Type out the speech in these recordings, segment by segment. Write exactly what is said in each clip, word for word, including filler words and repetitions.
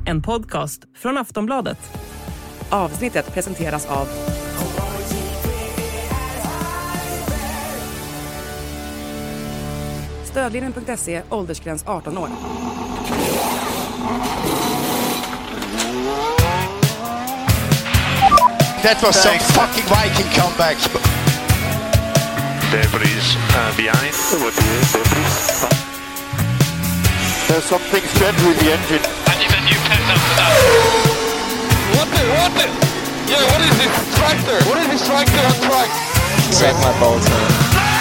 en podcast från Aftonbladet. Avsnittet presenteras av Stödlinjen punkt se, åldersgräns arton år. That was some fucking Viking comeback. Debris uh, behind. There's something strange with the engine. I need a new pen after that. What the, what the? Yeah, what is this tractor? What is this tractor on track? Suck my balls, man.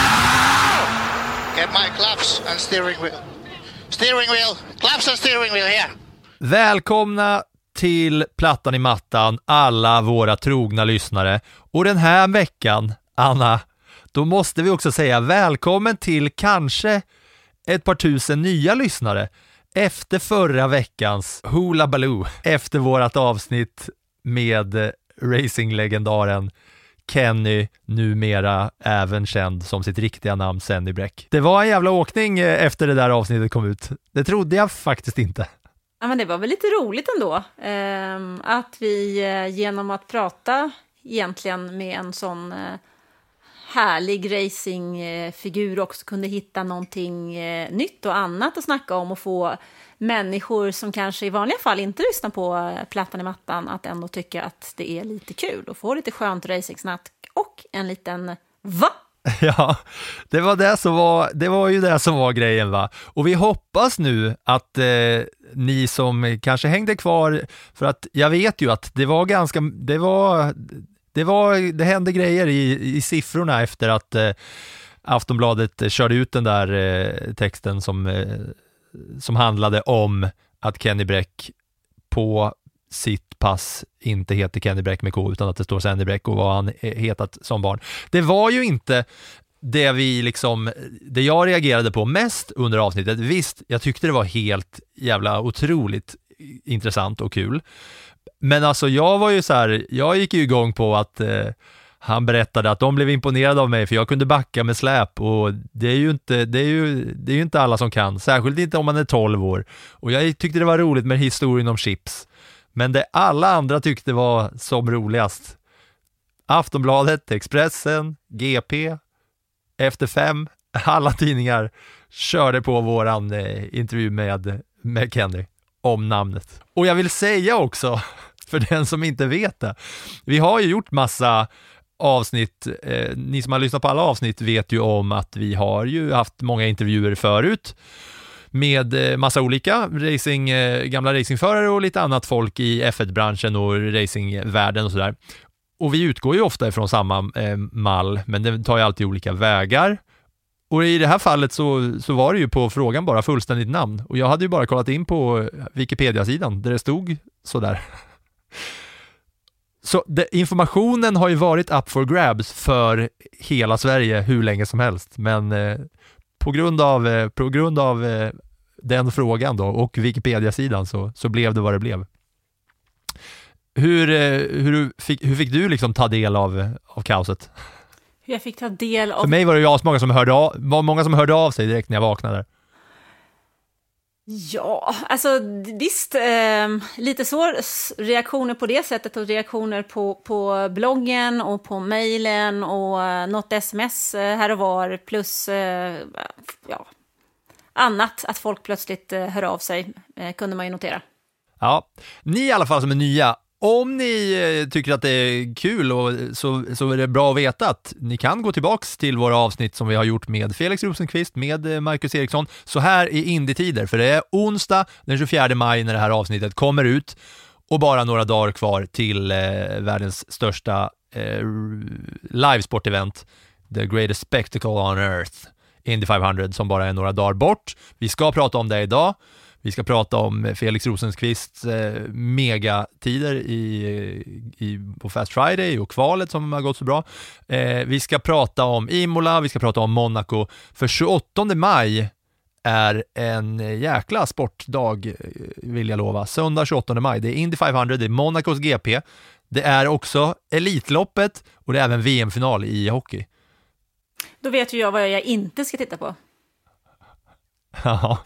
Get my claps and steering wheel. Steering wheel. Claps and steering wheel here. Välkomna till Plattan i mattan, alla våra trogna lyssnare. Och den här veckan, Anna, då måste vi också säga välkommen till kanske ett par tusen nya lyssnare. Efter förra veckans Hula Baloo, efter vårat avsnitt med racinglegendaren Kenny, numera även känd som sitt riktiga namn Senny Bräck. Det var en jävla åkning efter det där avsnittet kom ut. Det trodde jag faktiskt inte. Ja, men det var väl lite roligt ändå. Eh, att vi eh, genom att prata egentligen med en sån eh, härlig racingfigur också kunde hitta någonting eh, nytt och annat att snacka om och få människor som kanske i vanliga fall inte lyssnar på eh, Plattan i mattan att ändå tycka att det är lite kul och få lite skönt racingsnack och en liten va? Ja, det var det som var, det var ju det som var grejen, va? Och vi hoppas nu att eh, ni som kanske hängde kvar, för att jag vet ju att det var ganska, det var, det var, det hände grejer i, i siffrorna efter att eh, Aftonbladet körde ut den där eh, texten som, eh, som handlade om att Kenny Bräck på sitt pass inte heter Kenny Bräck med K utan att det står Senny Bräck och vad han hetat som barn. Det var ju inte det vi liksom, det jag reagerade på mest under avsnittet. Visst, jag tyckte det var helt jävla otroligt intressant och kul. Men alltså jag var ju så här, jag gick ju igång på att eh, han berättade att de blev imponerade av mig för jag kunde backa med släp och det är ju inte, det är ju, det är ju inte alla som kan, särskilt inte om man är tolv år. Och jag tyckte det var roligt med historien om chips. Men det alla andra tyckte var som roligast. Aftonbladet, Expressen, G P, Efter fem, alla tidningar körde på våran eh, intervju med, med Kenny om namnet. Och jag vill säga också, för den som inte vet det, vi har ju gjort massa avsnitt, eh, ni som har lyssnat på alla avsnitt vet ju om att vi har ju haft många intervjuer förut med massa olika racing, gamla racingförare och lite annat folk i F ett-branschen och racingvärlden och sådär. Och vi utgår ju ofta ifrån samma eh, mall, men det tar ju alltid olika vägar. Och i det här fallet så, så var det ju på frågan bara fullständigt namn. Och jag hade ju bara kollat in på Wikipedia-sidan där det stod sådär. Så det, informationen har ju varit up for grabs för hela Sverige hur länge som helst. Men eh, på grund av, eh, på grund av eh, den frågan då och Wikipedia-sidan så, så blev det vad det blev. Hur, eh, hur, fick, hur fick du liksom ta del av, av kaoset? Hur jag fick ta del av... För mig var det ju många som hörde av, var många som hörde av sig direkt när jag vaknade. Ja, alltså visst, eh, lite så reaktioner på det sättet och reaktioner på, på bloggen och på mejlen och eh, något sms eh, här och var plus eh, ja, annat att folk plötsligt eh, hör av sig eh, kunde man ju notera. Ja, ni i alla fall som är nya, om ni eh, tycker att det är kul och så, så är det bra att veta att ni kan gå tillbaks till våra avsnitt som vi har gjort med Felix Rosenqvist, med eh, Marcus Eriksson, så här i indietider, för det är onsdag den tjugofjärde maj när det här avsnittet kommer ut och bara några dagar kvar till eh, världens största eh, livesportevent, The Greatest Spectacle on Earth, Indy femhundra, som bara är några dagar bort. Vi ska prata om det idag. Vi ska prata om Felix Rosenqvists eh, megatider i, i, på Fast Friday och kvalet som har gått så bra. Eh, vi ska prata om Imola, vi ska prata om Monaco. För tjugoåttonde maj är en jäkla sportdag, vill jag lova. Söndag tjugoåttonde maj, det är Indy femhundra, det är Monacos G P. Det är också Elitloppet och det är även V M-final i hockey. Då vet ju jag vad jag inte ska titta på. Ja,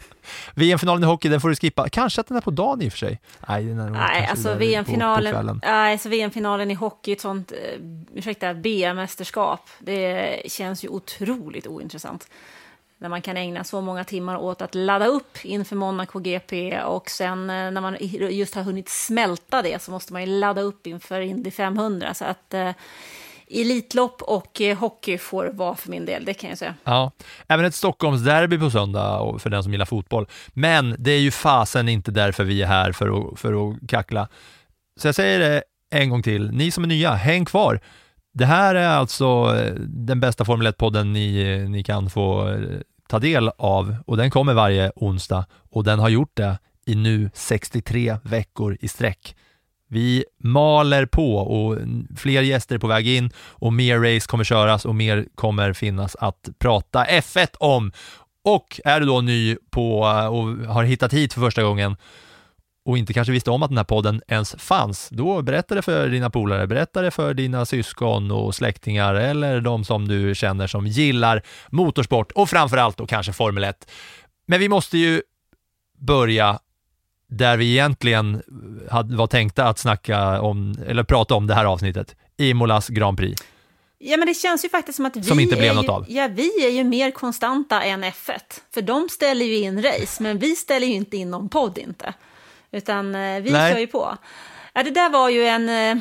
V M-finalen i hockey, den får du skippa. Kanske att den är på dagen i och för sig. Nej, den är nej alltså V M-finalen, nej, alltså V M-finalen i hockey, ett sånt eh, ursäkta, B M-mästerskap, det känns ju otroligt ointressant. När man kan ägna så många timmar åt att ladda upp inför Monaco G P och sen när man just har hunnit smälta det så måste man ju ladda upp inför Indy femhundra. Så att eh, elitlopp och eh, hockey får vara för min del, det kan jag säga. Ja, även ett Stockholmsderby på söndag för den som gillar fotboll. Men det är ju fasen inte därför vi är här för att, för att kackla. Så jag säger det en gång till. Ni som är nya, häng kvar. Det här är alltså den bästa Formel ett-podden ni, ni kan få ta del av, och den kommer varje onsdag, och den har gjort det i nu sextiotre veckor i sträck. Vi maler på och fler gäster är på väg in och mer race kommer köras och mer kommer finnas att prata F ett om. Och är du då ny på och har hittat hit för första gången och inte kanske visste om att den här podden ens fanns, då berätta det för dina polare, berätta det för dina syskon och släktingar eller de som du känner som gillar motorsport och framförallt då kanske Formel ett. Men vi måste ju börja där vi egentligen hade, var tänkta att snacka om, eller prata om det här avsnittet, Imolas Grand Prix. Ja, men det känns ju faktiskt som att vi, som inte blev är, något ju, av. Ja, vi är ju mer konstanta än F ett. För de ställer ju in race, men vi ställer ju inte in någon podd inte. Utan eh, vi Nej. kör ju på. Ja, det där var ju en eh,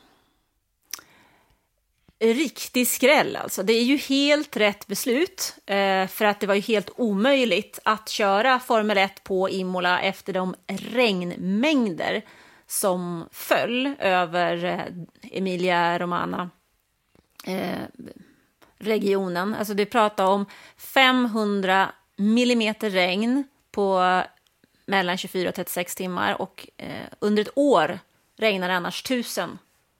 riktig skräll alltså. Det är ju helt rätt beslut. Eh, för att det var ju helt omöjligt att köra Formel ett på Imola efter de regnmängder som föll över eh, Emilia Romagna. Eh, regionen. Alltså det pratar om femhundra millimeter regn på mellan tjugofyra och trettiosex timmar och eh, under ett år regnar det annars tusen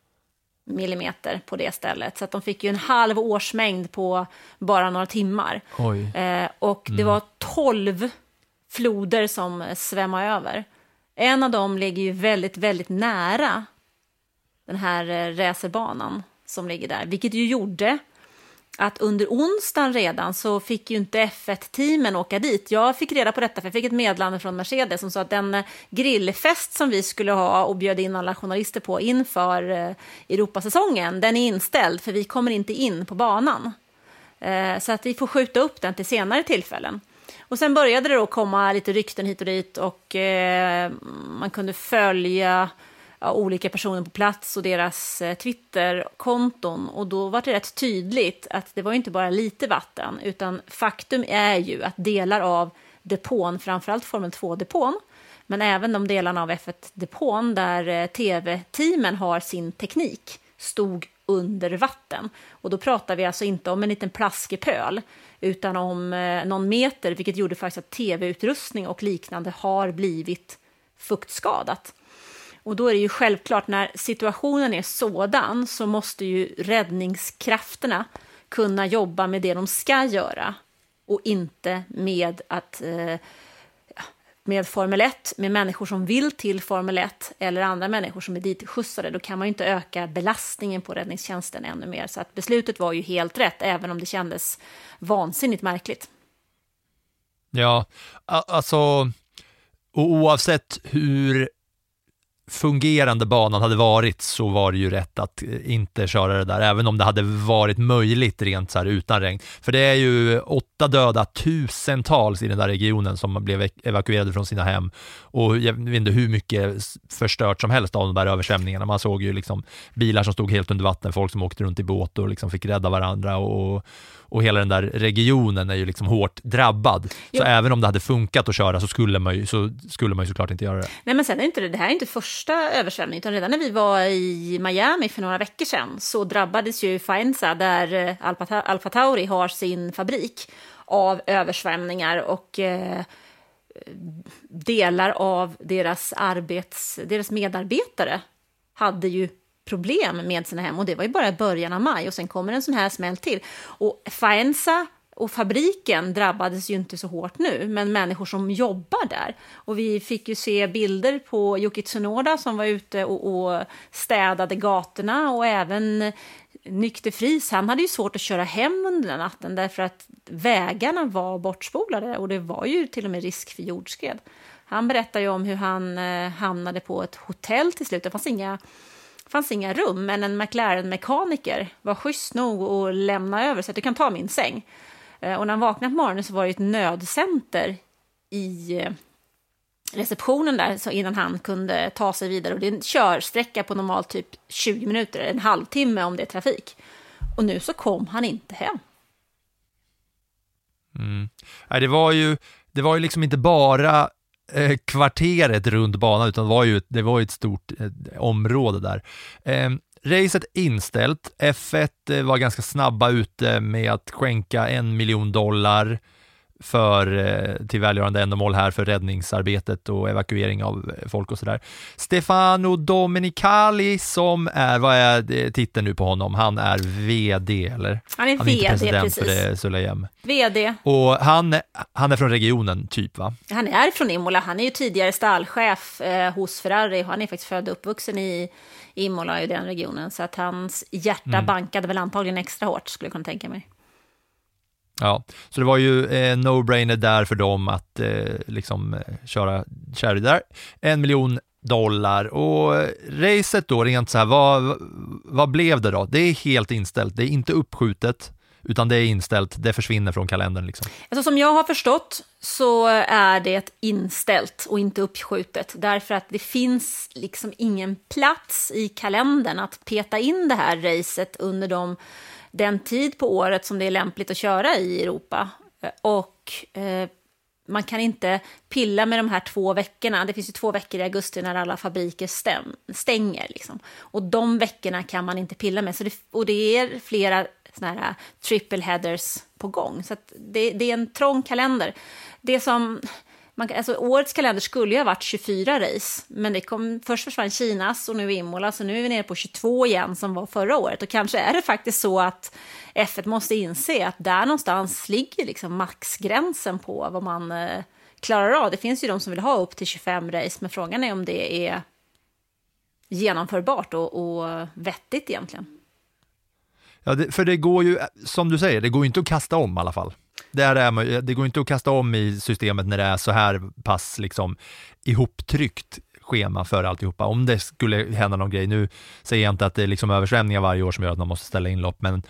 millimeter på det stället. Så att de fick ju en halv årsmängd på bara några timmar. Oj. Eh, och det Mm. var tolv floder som svämmade över. En av dem ligger ju väldigt, väldigt nära den här eh, racerbanan som ligger där. Vilket ju gjorde att under onsdagen redan så fick ju inte F ett-teamen åka dit. Jag fick reda på detta för jag fick ett meddelande från Mercedes som sa att den grillfest som vi skulle ha och bjöd in alla journalister på inför eh, Europasäsongen, den är inställd för vi kommer inte in på banan. Eh, så att vi får skjuta upp den till senare tillfällen. Och sen började det då komma lite rykten hit och dit och eh, man kunde följa ja, olika personer på plats och deras eh, Twitter-konton. Och då var det rätt tydligt att det var inte bara lite vatten utan faktum är ju att delar av depån, framförallt Formel två-depån, men även de delarna av F ett-depån där eh, tv-teamen har sin teknik stod under vatten. Och då pratar vi alltså inte om en liten plaskepöl utan om eh, någon meter, vilket gjorde faktiskt att tv-utrustning och liknande har blivit fuktskadat. Och då är det ju självklart, när situationen är sådan så måste ju räddningskrafterna kunna jobba med det de ska göra och inte med att eh, med Formel ett, med människor som vill till Formel ett eller andra människor som är dit skjutsade. Då kan man ju inte öka belastningen på räddningstjänsten ännu mer. Så att beslutet var ju helt rätt, även om det kändes vansinnigt märkligt. Ja, alltså och oavsett hur fungerande banan hade varit så var det ju rätt att inte köra det där, även om det hade varit möjligt rent så här utan regn. För det är ju åtta döda, tusentals i den där regionen som blev evakuerade från sina hem, och jag vet inte hur mycket förstört som helst av de där översvämningarna. Man såg ju liksom bilar som stod helt under vatten, folk som åkte runt i båt och liksom fick rädda varandra, och, och hela den där regionen är ju liksom hårt drabbad. Så jo. Även om det hade funkat att köra så skulle man ju, så skulle man ju såklart inte göra det. Nej, men sen är inte det, det här är inte första översvämning, utan redan när vi var i Miami för några veckor sedan så drabbades ju Faenza, där Alfa, Alfa Tauri har sin fabrik, av översvämningar, och eh, delar av deras arbets, deras medarbetare hade ju problem med sina hem, och det var ju bara i början av maj, och sen kommer en sån här smäll till. Och Faenza och fabriken drabbades ju inte så hårt nu, men människor som jobbar där. Och vi fick ju se bilder på Yuki Tsunoda som var ute och, och städade gatorna, och även Nykter Fries, han hade ju svårt att köra hem under den natten därför att vägarna var bortspolade och det var ju till och med risk för jordskred. Han berättar ju om hur han eh, hamnade på ett hotell till slut. Det fanns inga, fanns inga rum, men en McLaren-mekaniker var schysst nog att lämna över så att du kan ta min säng. Eh, och när han vaknade på morgonen så var det ett nödcenter i eh, receptionen där så innan han kunde ta sig vidare. Och det är en körsträcka på normalt typ tjugo minuter, en halvtimme om det är trafik. Och nu så kom han inte hem. Mm. Nej, det var ju det var ju liksom inte bara eh, kvarteret runt banan utan det var ju, det var ju ett stort eh, område där. Eh, racet inställt. F ett eh, var ganska snabba ute med att skänka en miljon dollar för eh, till välgörande ändamål här för räddningsarbetet och evakuering av folk och sådär. Stefano Domenicali som är, vad är titeln nu på honom? Han är vd eller? Han är han vd, är inte president precis. För det, Sulejem. Vd. Och han, han är från regionen typ, va? Han är från Imola. Han är ju tidigare stallchef eh, hos Ferrari. Han är faktiskt född och uppvuxen i Imola i den regionen. Så att hans hjärta mm. bankade väl antagligen extra hårt, skulle jag kunna tänka mig. Ja, så det var ju eh, no-brainer där för dem att eh, liksom eh, köra Cherry där. En miljon dollar. Och eh, racet då, rent så här, vad, vad blev det då? Det är helt inställt. Det är inte uppskjutet, utan det är inställt. Det försvinner från kalendern liksom. Alltså, som jag har förstått så är det inställt och inte uppskjutet. Därför att det finns liksom ingen plats i kalendern att peta in det här racet under de den tid på året som det är lämpligt att köra i Europa. Och eh, man kan inte pilla med de här två veckorna. Det finns ju två veckor i augusti när alla fabriker stäm, stänger. Liksom. Och de veckorna kan man inte pilla med. Så det, och det är flera såna här triple headers på gång. Så att det, det är en trång kalender. Det som... Man, alltså, årets kalender skulle ju ha varit tjugofyra race, men det kom, först försvann Kinas och nu Imola, så nu är vi nere på tjugotvå igen som var förra året. Och kanske är det faktiskt så att F ett måste inse att där någonstans ligger liksom maxgränsen på vad man eh, klarar av. Det finns ju de som vill ha upp till tjugofem race, men frågan är om det är genomförbart och, och vettigt egentligen. Ja, det, för det går ju, som du säger, det går ju inte att kasta om i alla fall. Där är man, det går inte att kasta om i systemet när det är så här pass liksom ihoptryckt schema för alltihopa. Om det skulle hända någon grej, nu säger jag inte att det är liksom översvämningar varje år som gör att man måste ställa in lopp, men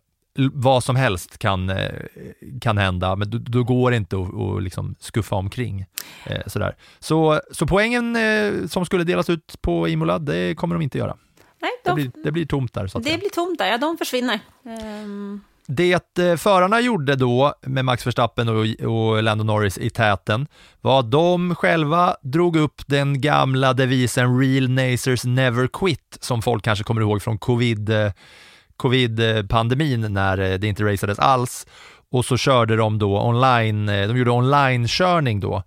vad som helst kan, kan hända, men då, då går det inte att, att liksom skuffa omkring. Eh, sådär. Så, så poängen eh, som skulle delas ut på Imola, det kommer de inte göra. Nej, de, det, blir, det blir tomt där. Så att det säga. blir tomt där, ja, de försvinner. Um... Det eh, förarna gjorde då med Max Verstappen och, och Lando Norris i täten var att de själva drog upp den gamla devisen Real Nacers Never Quit, som folk kanske kommer ihåg från covid, eh, covid-pandemin när eh, det inte racades alls. Och så körde de då online, eh, de gjorde online-körning då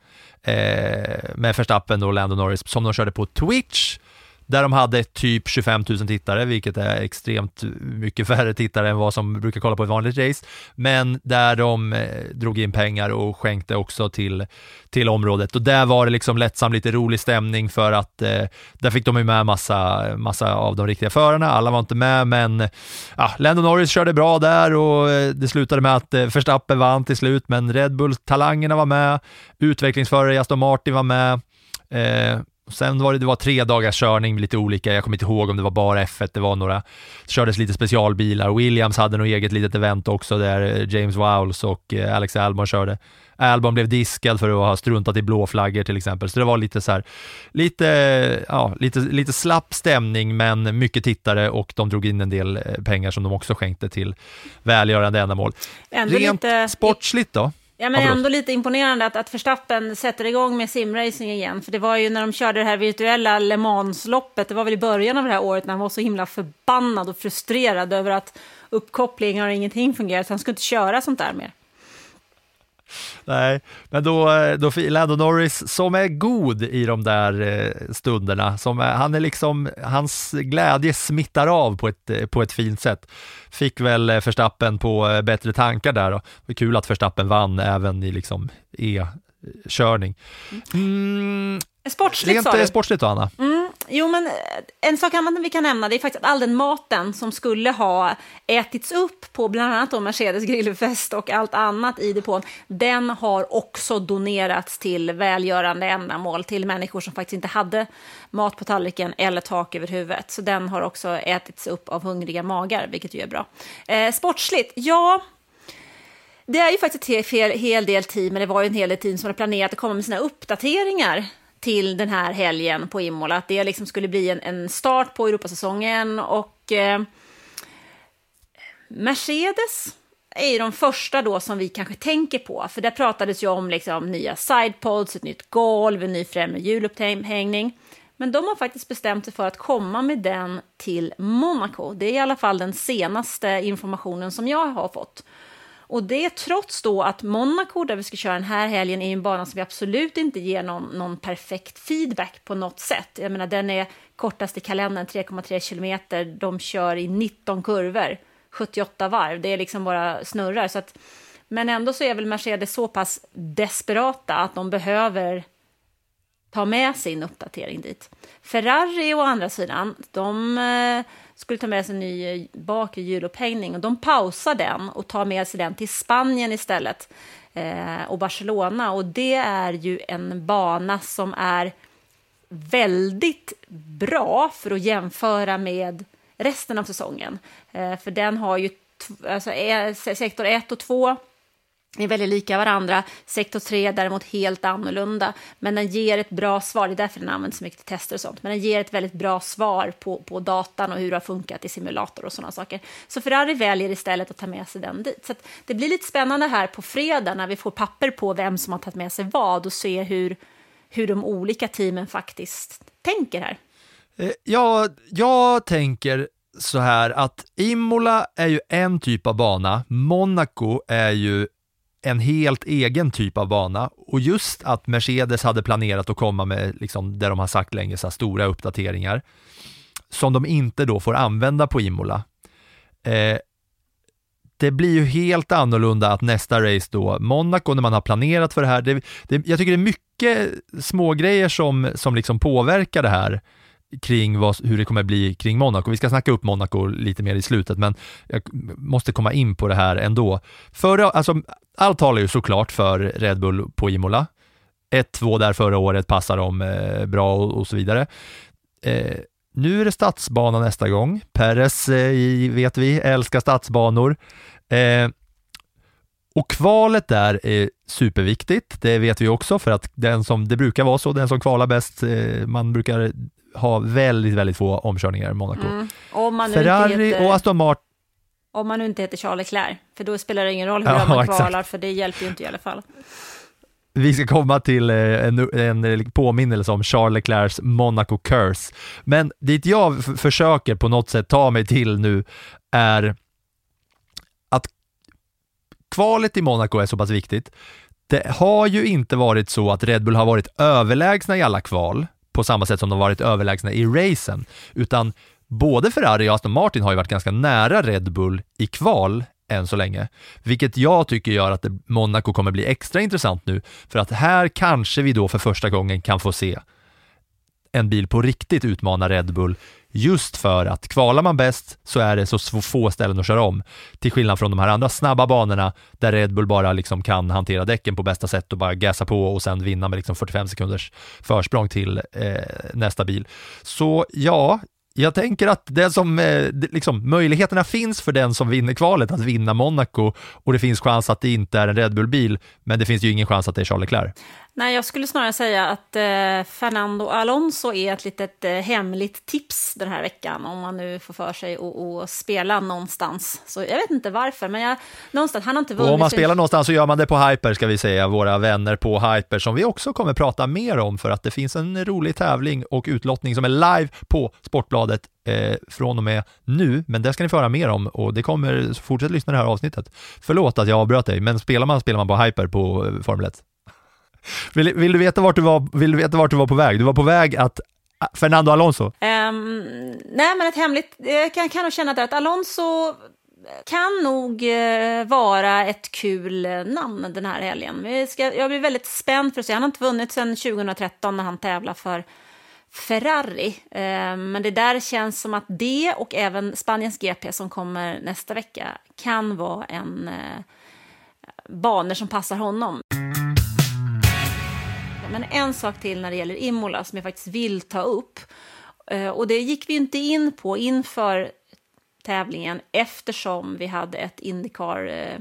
eh, med Verstappen och Lando Norris som de körde på Twitch. Där de hade typ tjugofem tusen tittare, vilket är extremt mycket färre tittare än vad som brukar kolla på ett vanligt race. Men där de eh, drog in pengar och skänkte också till, till området. Och där var det liksom lättsam, lite rolig stämning för att eh, där fick de ju med massa, massa av de riktiga förarna. Alla var inte med, men ja, Lando Norris körde bra där och eh, det slutade med att eh, Verstappen vann till slut. Men Red Bull-talangerna var med, utvecklingsförare Aston Martin var med. Eh, Sen var det, det var tre dagars körning med lite olika, jag kommer inte ihåg om det var bara F ett, det var några, det kördes lite specialbilar. Williams hade nog eget litet event också där James Vowles och Alex Albon körde. Albon blev diskad för att ha struntat i blå flaggor till exempel, så det var lite så här, lite, ja, lite, lite slapp stämning, men mycket tittare, och de drog in en del pengar som de också skänkte till välgörande ändamål. Ändå Rent lite... sportsligt då? Ja, men ändå lite imponerande att, att Verstappen sätter igång med simracing igen. För det var ju när de körde det här virtuella Le Mans-loppet, det var väl i början av det här året, när han var så himla förbannad och frustrerad över att uppkopplingen och ingenting fungerat. Så han skulle inte köra sånt där mer. Nej, men då, då Lando Norris, som är god i de där stunderna, som är, han är liksom, hans glädje smittar av på ett, på ett fint sätt, fick väl Verstappen på bättre tankar där. Och det var kul att Verstappen vann även i liksom e-körning. Mm, sportsligt, sa du? Sportsligt då, Anna? Mm, Jo, men en sak annat vi kan nämna, det är faktiskt att all den maten som skulle ha ätits upp på bland annat då Mercedes grillfest och allt annat i depån, den har också donerats till välgörande ändamål, till människor som faktiskt inte hade mat på tallriken eller tak över huvudet. Så den har också ätits upp av hungriga magar, vilket ju är bra. Eh, sportsligt, ja... Det är ju faktiskt en hel, hel del team, eller det var ju en hel del team som hade planerat att komma med sina uppdateringar till den här helgen på Imola. Att det liksom skulle bli en, en start på Europasäsongen. Och eh, Mercedes är ju de första då som vi kanske tänker på. För där pratades ju om liksom nya sidepods, ett nytt golv, en ny främre hjulupphängning. Men de har faktiskt bestämt sig för att komma med den till Monaco. Det är i alla fall den senaste informationen som jag har fått. Och det är trots då att Monaco, där vi ska köra den här helgen, är en bana som vi absolut inte ger någon, någon perfekt feedback på något sätt. Jag menar, den är kortast i kalendern, tre komma tre kilometer. De kör i nitton kurvor, sjuttioåtta varv. Det är liksom bara snurrar. Så att, men ändå så är väl Mercedes så pass desperata att de behöver ta med sin uppdatering dit. Ferrari å andra sidan, de... Eh, skulle ta med sig en ny bakre hjulupphängning och de pausar den och tar med sig den till Spanien istället eh, och Barcelona, och det är ju en bana som är väldigt bra för att jämföra med resten av säsongen, eh, för den har ju t- alltså, sektor ett och två är väldigt lika varandra. Sektor tre är däremot helt annorlunda. Men den ger ett bra svar. Det är därför den används så mycket till tester och sånt. Men den ger ett väldigt bra svar på, på datan och hur det har funkat i simulator och sådana saker. Så Ferrari väljer istället att ta med sig den dit. Så att det blir lite spännande här på fredag när vi får papper på vem som har tagit med sig vad och se hur, hur de olika teamen faktiskt tänker här. Ja, jag tänker så här att Imola är ju en typ av bana. Monaco är ju en helt egen typ av bana, och just att Mercedes hade planerat att komma med liksom, där de har sagt länge så här, stora uppdateringar som de inte då får använda på Imola. Eh, det blir ju helt annorlunda att nästa race då, Monaco, när man har planerat för det här, det, det, jag tycker det är mycket små grejer som, som liksom påverkar det här kring vad, hur det kommer bli kring Monaco. Vi ska snacka upp Monaco lite mer i slutet, men jag måste komma in på det här ändå. Förra, alltså, allt talar ju såklart för Red Bull på Imola. ett två där förra året, passar de eh, bra och, och så vidare. Eh, nu är det stadsbana nästa gång. Perez, eh, vet vi, älskar stadsbanor. Eh, och kvalet där är superviktigt. Det vet vi också, för att den som, det brukar vara så, den som kvalar bäst, eh, man brukar ha väldigt, väldigt få omkörningar i Monaco. Mm. Om man nu Ferrari heter, och Aston Martin. Om man nu inte heter Charles Leclerc, för då spelar det ingen roll hur ja, man kvalar, exakt. för det hjälper ju inte i alla fall. Vi ska komma till en, en påminnelse om Charles Leclercs Monaco Curse. Men dit jag f- försöker på något sätt ta mig till nu är att kvalet i Monaco är så pass viktigt. Det har ju inte varit så att Red Bull har varit överlägsna i alla kval på samma sätt som de varit överlägsna i racen, utan både Ferrari och Aston Martin har ju varit ganska nära Red Bull i kval än så länge, vilket jag tycker gör att det, Monaco kommer bli extra intressant nu, för att här kanske vi då för första gången kan få se en bil på riktigt utmana Red Bull, just för att kvalar man bäst så är det så få ställen att köra om, till skillnad från de här andra snabba banorna där Red Bull bara liksom kan hantera däcken på bästa sätt och bara gasa på och sen vinna med liksom fyrtiofem sekunders försprång till eh, nästa bil. Så ja, jag tänker att det som, eh, liksom, möjligheterna finns för den som vinner kvalet att vinna Monaco, och det finns chans att det inte är en Red Bull-bil, men det finns ju ingen chans att det är Charles Leclerc. Nej, jag skulle snarare säga att eh, Fernando Alonso är ett litet eh, hemligt tips den här veckan, om man nu får för sig att spela någonstans. Så jag vet inte varför, men jag, någonstans, han har inte vunnit. Och om man spelar någonstans så gör man det på Hyper, ska vi säga, våra vänner på Hyper, som vi också kommer prata mer om, för att det finns en rolig tävling och utlottning som är live på Sportbladet eh, från och med nu, men det ska ni få höra mer om, och det kommer, fortsätt lyssna det här avsnittet. Förlåt att jag avbröt dig, men spelar man spelar man på Hyper på eh, Formel ett. Vill, vill, du veta vart du var, vill du veta vart du var på väg? Du var på väg att Fernando Alonso. Um, nej, men ett hemligt, jag kan, kan nog känna att Alonso kan nog uh, vara ett kul uh, namn den här helgen. Vi ska, jag blir väldigt spänd för att se. Han har inte vunnit sedan tjugohundratretton när han tävlar för, Ferrari. Eh, men det där känns som att det och även Spaniens G P som kommer nästa vecka kan vara en eh, banor som passar honom. Men en sak till när det gäller Imola som jag faktiskt vill ta upp. Eh, och det gick vi inte in på inför tävlingen eftersom vi hade ett Indycar... Eh,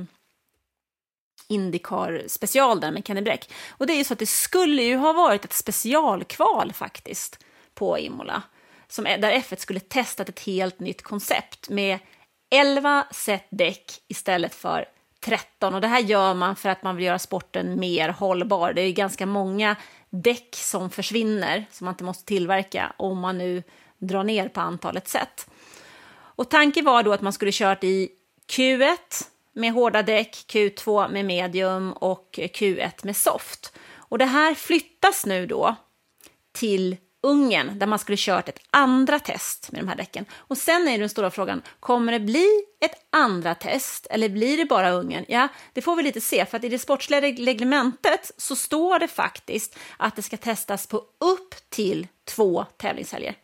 Indycar special där med Kenny Bräck. Och det är ju så att det skulle ju ha varit ett specialkval faktiskt på Imola. Som är, där F ett skulle testat ett helt nytt koncept med elva set däck istället för tretton. Och det här gör man för att man vill göra sporten mer hållbar. Det är ju ganska många däck som försvinner som man inte måste tillverka om man nu drar ner på antalet set. Och tanken var då att man skulle kört i Q ett med hårda däck, Q två med medium och Q ett med soft. Och det här flyttas nu då till Ungern där man skulle kört ett andra test med de här däcken. Och sen är den stora frågan, kommer det bli ett andra test eller blir det bara Ungern? Ja, det får vi lite se, för att i det sportsliga reglementet så står det faktiskt att det ska testas på upp till två tävlingshelger.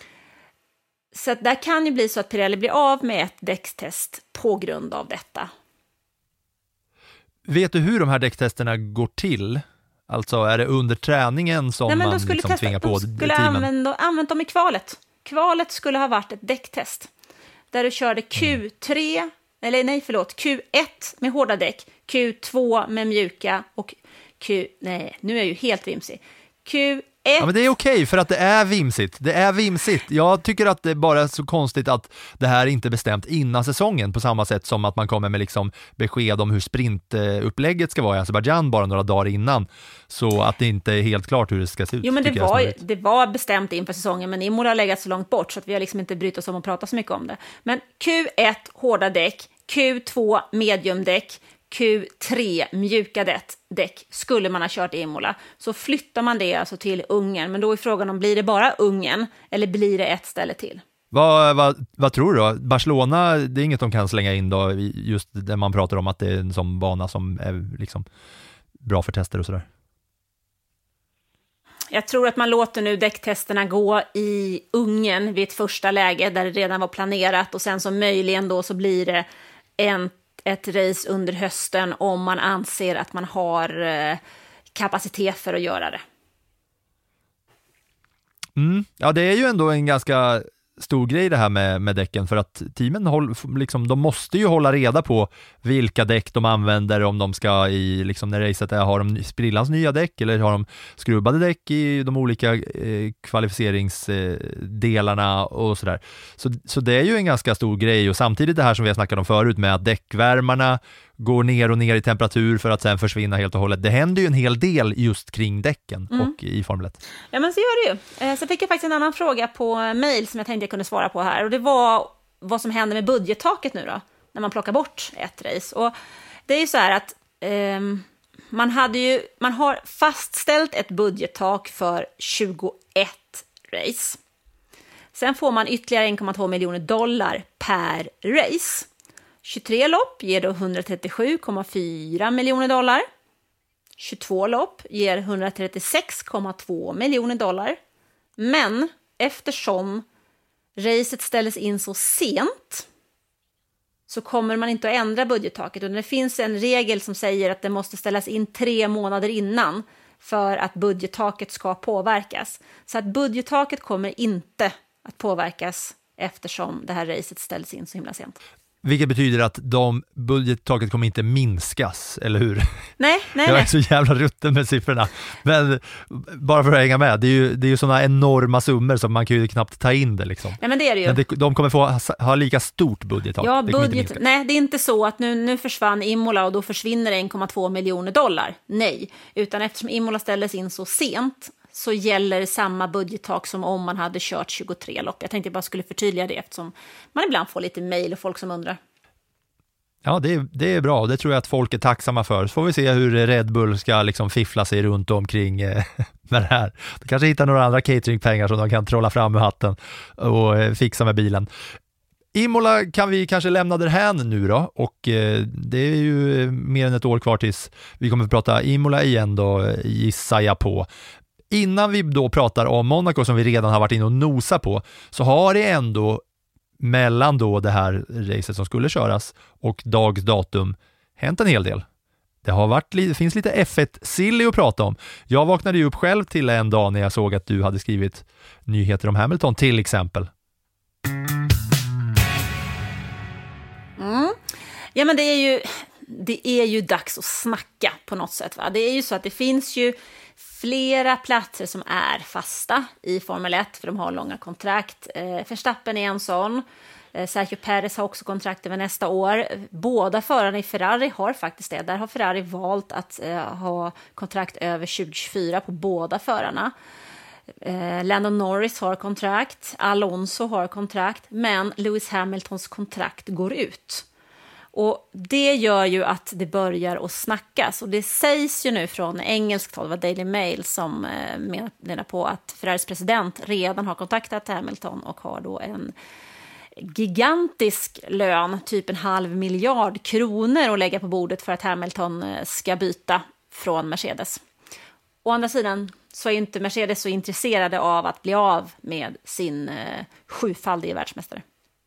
Så att där kan ju bli så att Pirelli blir av med ett däckstest på grund av detta. Vet du hur de här däcktesterna går till? Alltså är det under träningen som Nej, men man liksom tvingar på teamen? De skulle använda, använt dem i kvalet. Kvalet skulle ha varit ett däcktest. Där du körde Q tre, mm. eller nej förlåt, Q ett med hårda däck, Q två med mjuka och Q... Nej, nu är jag ju helt vimsig. Q ett... Ja, men det är okej för att det är vimsigt. Det är vimsigt. Jag tycker att det bara är så konstigt att det här inte är bestämt innan säsongen på samma sätt som att man kommer med liksom besked om hur sprintupplägget ska vara i Azerbaijan bara några dagar innan. Så att det inte är helt klart hur det ska se ut. Jo, men det var, det var bestämt inför säsongen, men Imola har legat så långt bort så att vi har liksom inte brytt oss om att prata så mycket om det. Men Q ett hårda däck, Q två mediumdäck, Q tre mjuka däck skulle man ha kört i Imola. Så flyttar man det alltså till Ungern. Men då är frågan om blir det bara Ungern eller blir det ett ställe till? Vad, vad, vad tror du då? Barcelona, det är inget de kan slänga in då, just där man pratar om att det är en sån bana som är liksom bra för tester och sådär. Jag tror att man låter nu däcktesterna gå i Ungern vid ett första läge där det redan var planerat och sen så möjligen då så blir det en ett race under hösten om man anser att man har eh, kapacitet för att göra det. Mm. Ja, det är ju ändå en ganska stor grej det här med, med däcken, för att teamen håll, liksom, de måste ju hålla reda på vilka däck de använder, om de ska i, liksom när racet är, har de sprillans nya däck eller har de skrubbade däck i de olika eh, kvalificeringsdelarna eh, och sådär. Så, så det är ju en ganska stor grej, och samtidigt det här som vi har snackat om förut med att däckvärmarna går ner och ner i temperatur för att sen försvinna helt och hållet. Det händer ju en hel del just kring däcken mm. och i Formel ett. Ja, men så gör det ju. Så fick jag faktiskt en annan fråga på mail som jag tänkte jag kunde svara på här. Och det var vad som händer med budgettaket nu då, när man plockar bort ett race. Och det är ju så här att eh, man, hade ju, man har fastställt ett budgettak för tjugoett race. Sen får man ytterligare en komma två miljoner dollar per race. tjugotre lopp ger då etthundratrettiosju komma fyra miljoner dollar. tjugotvå lopp ger etthundratrettiosex komma två miljoner dollar. Men eftersom racet ställdes in så sent så kommer man inte att ändra budgettaket. Och det finns en regel som säger att det måste ställas in tre månader innan för att budgettaket ska påverkas. Så att budgettaket kommer inte att påverkas eftersom det här racet ställs in så himla sent. Vilket betyder att de budgettaket kommer inte minskas, eller hur? Nej, nej, Jag är nej. så jävla rutten med siffrorna. Men bara för att hänga med, det är ju, det är ju sådana enorma summor som man kan ju knappt ta in det liksom. Nej, men det är det ju. Men det, de kommer få ha, ha lika stort budgettak. Ja, det budget, nej, det är inte så att nu, nu försvann Imola och då försvinner en komma två miljoner dollar. Nej, utan eftersom Imola ställdes in så sent så gäller samma budgettak som om man hade kört tjugotre lopp. Jag tänkte jag bara skulle förtydliga det eftersom man ibland får lite mejl och folk som undrar. Ja, det är, det är bra. Det tror jag att folk är tacksamma för. Så får vi se hur Red Bull ska liksom fiffla sig runt omkring eh, med det här. De kanske hittar några andra cateringpengar som de kan trolla fram ur hatten och eh, fixa med bilen. Imola kan vi kanske lämna därhän nu då, och eh, det är ju mer än ett år kvar tills vi kommer att prata Imola igen då, gissar jag på. innan vi då pratar om Monaco som vi redan har varit inne och nosa på, så har det ändå mellan då det här racet som skulle köras och dags datum hänt en hel del. Det har varit, det finns lite F ett-silly att prata om. Jag vaknade ju upp själv till en dag när jag såg att du hade skrivit nyheter om Hamilton till exempel. Mm. Ja, men det är ju det är ju dags att snacka på något sätt, va? Det är ju så att det finns ju flera platser som är fasta i Formel ett för de har långa kontrakt. Eh, Verstappen är en sån. Eh, Sergio Perez har också kontrakt över nästa år. Båda förarna i Ferrari har faktiskt det. Där har Ferrari valt att eh, ha kontrakt över tjugo tjugofyra på båda förarna. Eh, Lando Norris har kontrakt, Alonso har kontrakt, men Lewis Hamiltons kontrakt går ut. Och det gör ju att det börjar att snackas. Och det sägs ju nu från engelskt håll, det var Daily Mail som eh, menar på att Ferraris president redan har kontaktat Hamilton och har då en gigantisk lön, typ en halv miljard kronor att lägga på bordet för att Hamilton ska byta från Mercedes. Å andra sidan så är inte Mercedes så intresserade av att bli av med sin eh, sjufaldige världsmästare.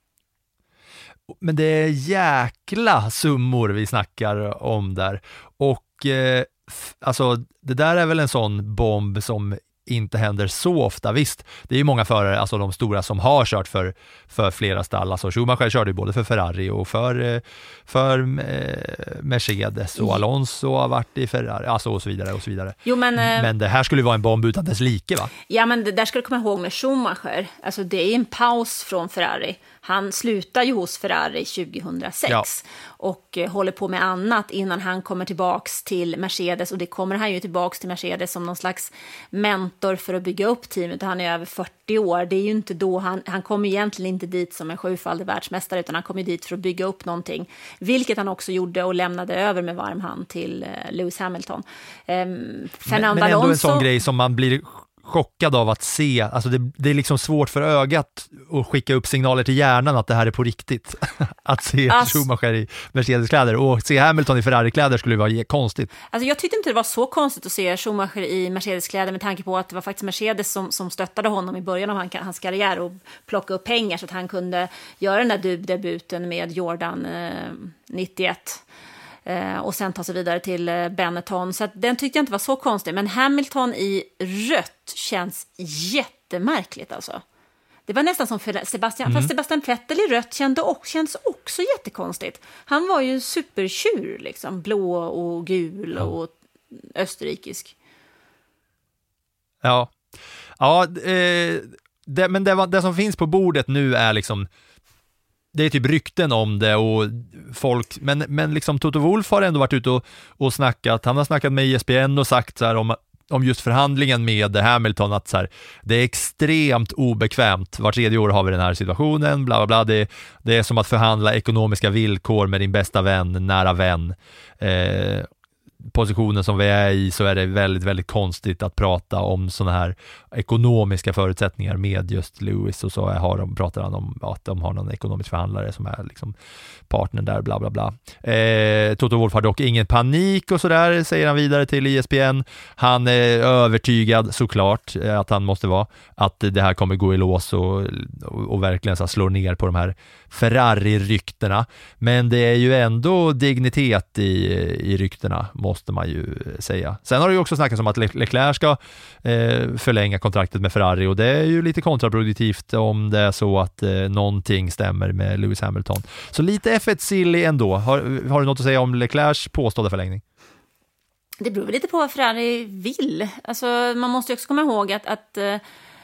Men det är jäkla summor vi snackar om där. Och eh, f- alltså det där är väl en sån bomb som inte händer så ofta. Visst, det är ju många förare, alltså de stora som har kört för, för flera stall. Alltså Schumacher körde ju både för Ferrari och för, för eh, Mercedes och Alonso har varit i Ferrari, alltså och så vidare och så vidare. Jo, men, men det här skulle ju vara en bomb utan dess like, va? Ja, men det där ska du komma ihåg med Schumacher. Alltså det är en paus från Ferrari. Han slutar ju hos Ferrari tjugohundrasex ja. och eh, håller på med annat innan han kommer tillbaks till Mercedes. Och det kommer han ju tillbaks till Mercedes som någon slags mentor för att bygga upp teamet. Han är över fyrtio år. Det är ju inte då han, han kommer egentligen inte dit som en sjufaldig världsmästare, utan han kommer dit för att bygga upp någonting. Vilket han också gjorde och lämnade över med varm hand till eh, Lewis Hamilton. Eh, men, men ändå Alonso, en sån grej som man blir chockad av att se, alltså det, det är liksom svårt för ögat att skicka upp signaler till hjärnan att det här är på riktigt. Att se alltså, Schumacher i Mercedes-kläder och se Hamilton i Ferrari-kläder skulle vara konstigt. Alltså jag tyckte inte det var så konstigt att se Schumacher i Mercedes-kläder med tanke på att det var faktiskt Mercedes som, som stöttade honom i början av hans, hans karriär och plocka upp pengar så att han kunde göra den där debuten med Jordan eh, nittioett. Eh, och sen ta sig vidare till eh, Benetton. Så att den tyckte jag inte var så konstig. Men Hamilton i rött känns jättemärkligt alltså. Det var nästan som för Sebastian, mm. fast Sebastian Vettel i rött kände också, känns också jättekonstigt. Han var ju supertjur liksom, blå och gul ja. och österrikisk. Ja, ja eh, det, men det, det som finns på bordet nu är liksom, det är typ rykten om det och folk, men, men liksom Toto Wolff har ändå varit ute och, och snackat, han har snackat med E S P N och sagt så här om, om just förhandlingen med Hamilton att så här, det är extremt obekvämt, var tredje år har vi den här situationen, bla bla bla, det, det är som att förhandla ekonomiska villkor med din bästa vän, nära vän. Eh, positionen som vi är i så är det väldigt, väldigt konstigt att prata om sådana här ekonomiska förutsättningar med just Lewis och så har de, pratar han om att de har någon ekonomisk förhandlare som är liksom partner där, bla bla bla. Eh, Toto Wolff har dock ingen panik och sådär, säger han vidare till E S P N. Han är övertygad såklart att han måste vara, att det här kommer gå i lås och, och, och verkligen så slå ner på de här Ferrari-ryktena. Men det är ju ändå dignitet i, i ryktena, måste man ju säga. Sen har det ju också snackats om att Le- Leclerc ska eh, förlänga kontraktet med Ferrari och det är ju lite kontraproduktivt om det är så att eh, någonting stämmer med Lewis Hamilton. Så lite F ett-silly ändå. Har, har du något att säga om Leclercs påstådda förlängning? Det beror lite på vad Ferrari vill. Alltså, man måste ju också komma ihåg att, att uh,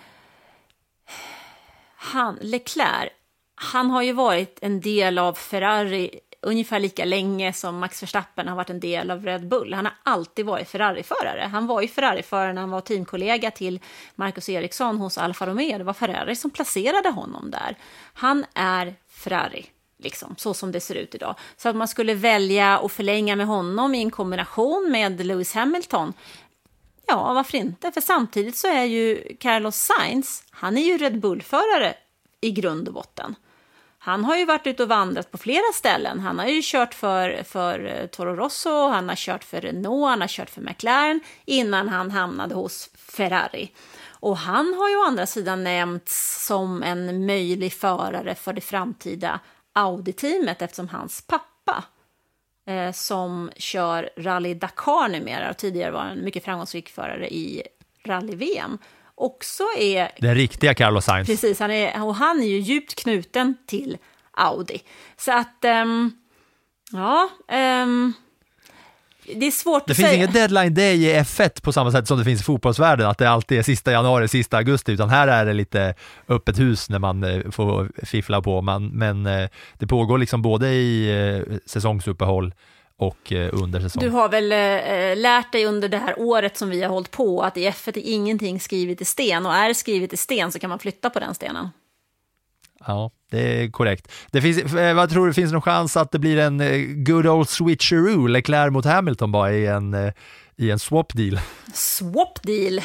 han, Leclerc, han har ju varit en del av Ferrari ungefär lika länge som Max Verstappen har varit en del av Red Bull. Han har alltid varit Ferrari-förare. Han var ju Ferrari-förare när han var teamkollega till Marcus Ericsson hos Alfa Romeo. Det var Ferrari som placerade honom där. Han är Ferrari, liksom, så som det ser ut idag. Så att man skulle välja att förlänga med honom i en kombination med Lewis Hamilton, ja, varför inte? För samtidigt så är ju Carlos Sainz, han är ju Red Bull-förare i grund och botten. Han har ju varit ute och vandrat på flera ställen. Han har ju kört för, för Toro Rosso, han har kört för Renault, han har kört för McLaren innan han hamnade hos Ferrari. Och han har ju å andra sidan nämnts som en möjlig förare för det framtida Audi-teamet eftersom hans pappa eh, som kör Rally Dakar numera och tidigare var en mycket framgångsrik förare i Rally-V M också är... Den riktiga Carlos Sainz. Precis, han är, och han är ju djupt knuten till Audi. Så att, um, ja... Um, det är svårt det att finns säga. ingen deadline day i F ett på samma sätt som det finns i fotbollsvärlden, att det alltid är sista januari, sista augusti, utan här är det lite öppet hus när man eh, får fiffla på. Man, men eh, det pågår liksom både i eh, säsongsuppehåll och eh, under säsong. Du har väl eh, lärt dig under det här året som vi har hållit på att i F ett är ingenting skrivet i sten, och är det skrivet i sten så kan man flytta på den stenen. Ja, det är korrekt. Det finns, vad tror du, finns det någon chans att det blir en good old switcheroo, Leclerc mot Hamilton bara i en, i en swap deal? Swap deal?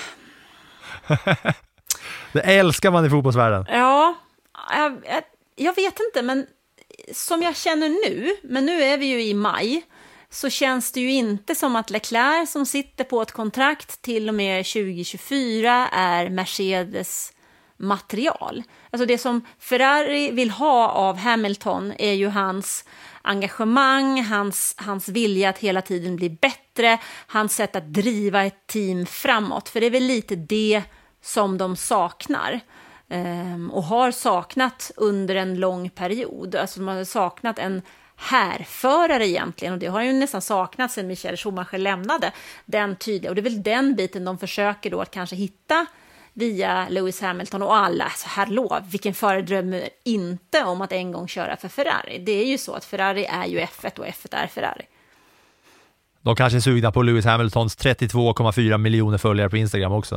Det älskar man i fotbollsvärlden. Ja, jag, jag, jag vet inte, men som jag känner nu, men nu är vi ju i maj, så känns det ju inte som att Leclerc som sitter på ett kontrakt till och med tjugo tjugofyra är Mercedes material. Alltså det som Ferrari vill ha av Hamilton är ju hans engagemang, hans, hans vilja att hela tiden bli bättre, hans sätt att driva ett team framåt. För det är väl lite det som de saknar. Um, och har saknat under en lång period. Alltså de har saknat en härförare egentligen, och det har ju nästan saknats sedan Michael Schumacher lämnade den tydliga, och det är väl den biten de försöker då att kanske hitta via Lewis Hamilton. Och alla, så hallå, vilken förare drömmer inte om att en gång köra för Ferrari? Det är ju så att Ferrari är ju F ett och F ett är Ferrari. De kanske är sugna på Lewis Hamiltons trettiotvå komma fyra miljoner följare på Instagram också.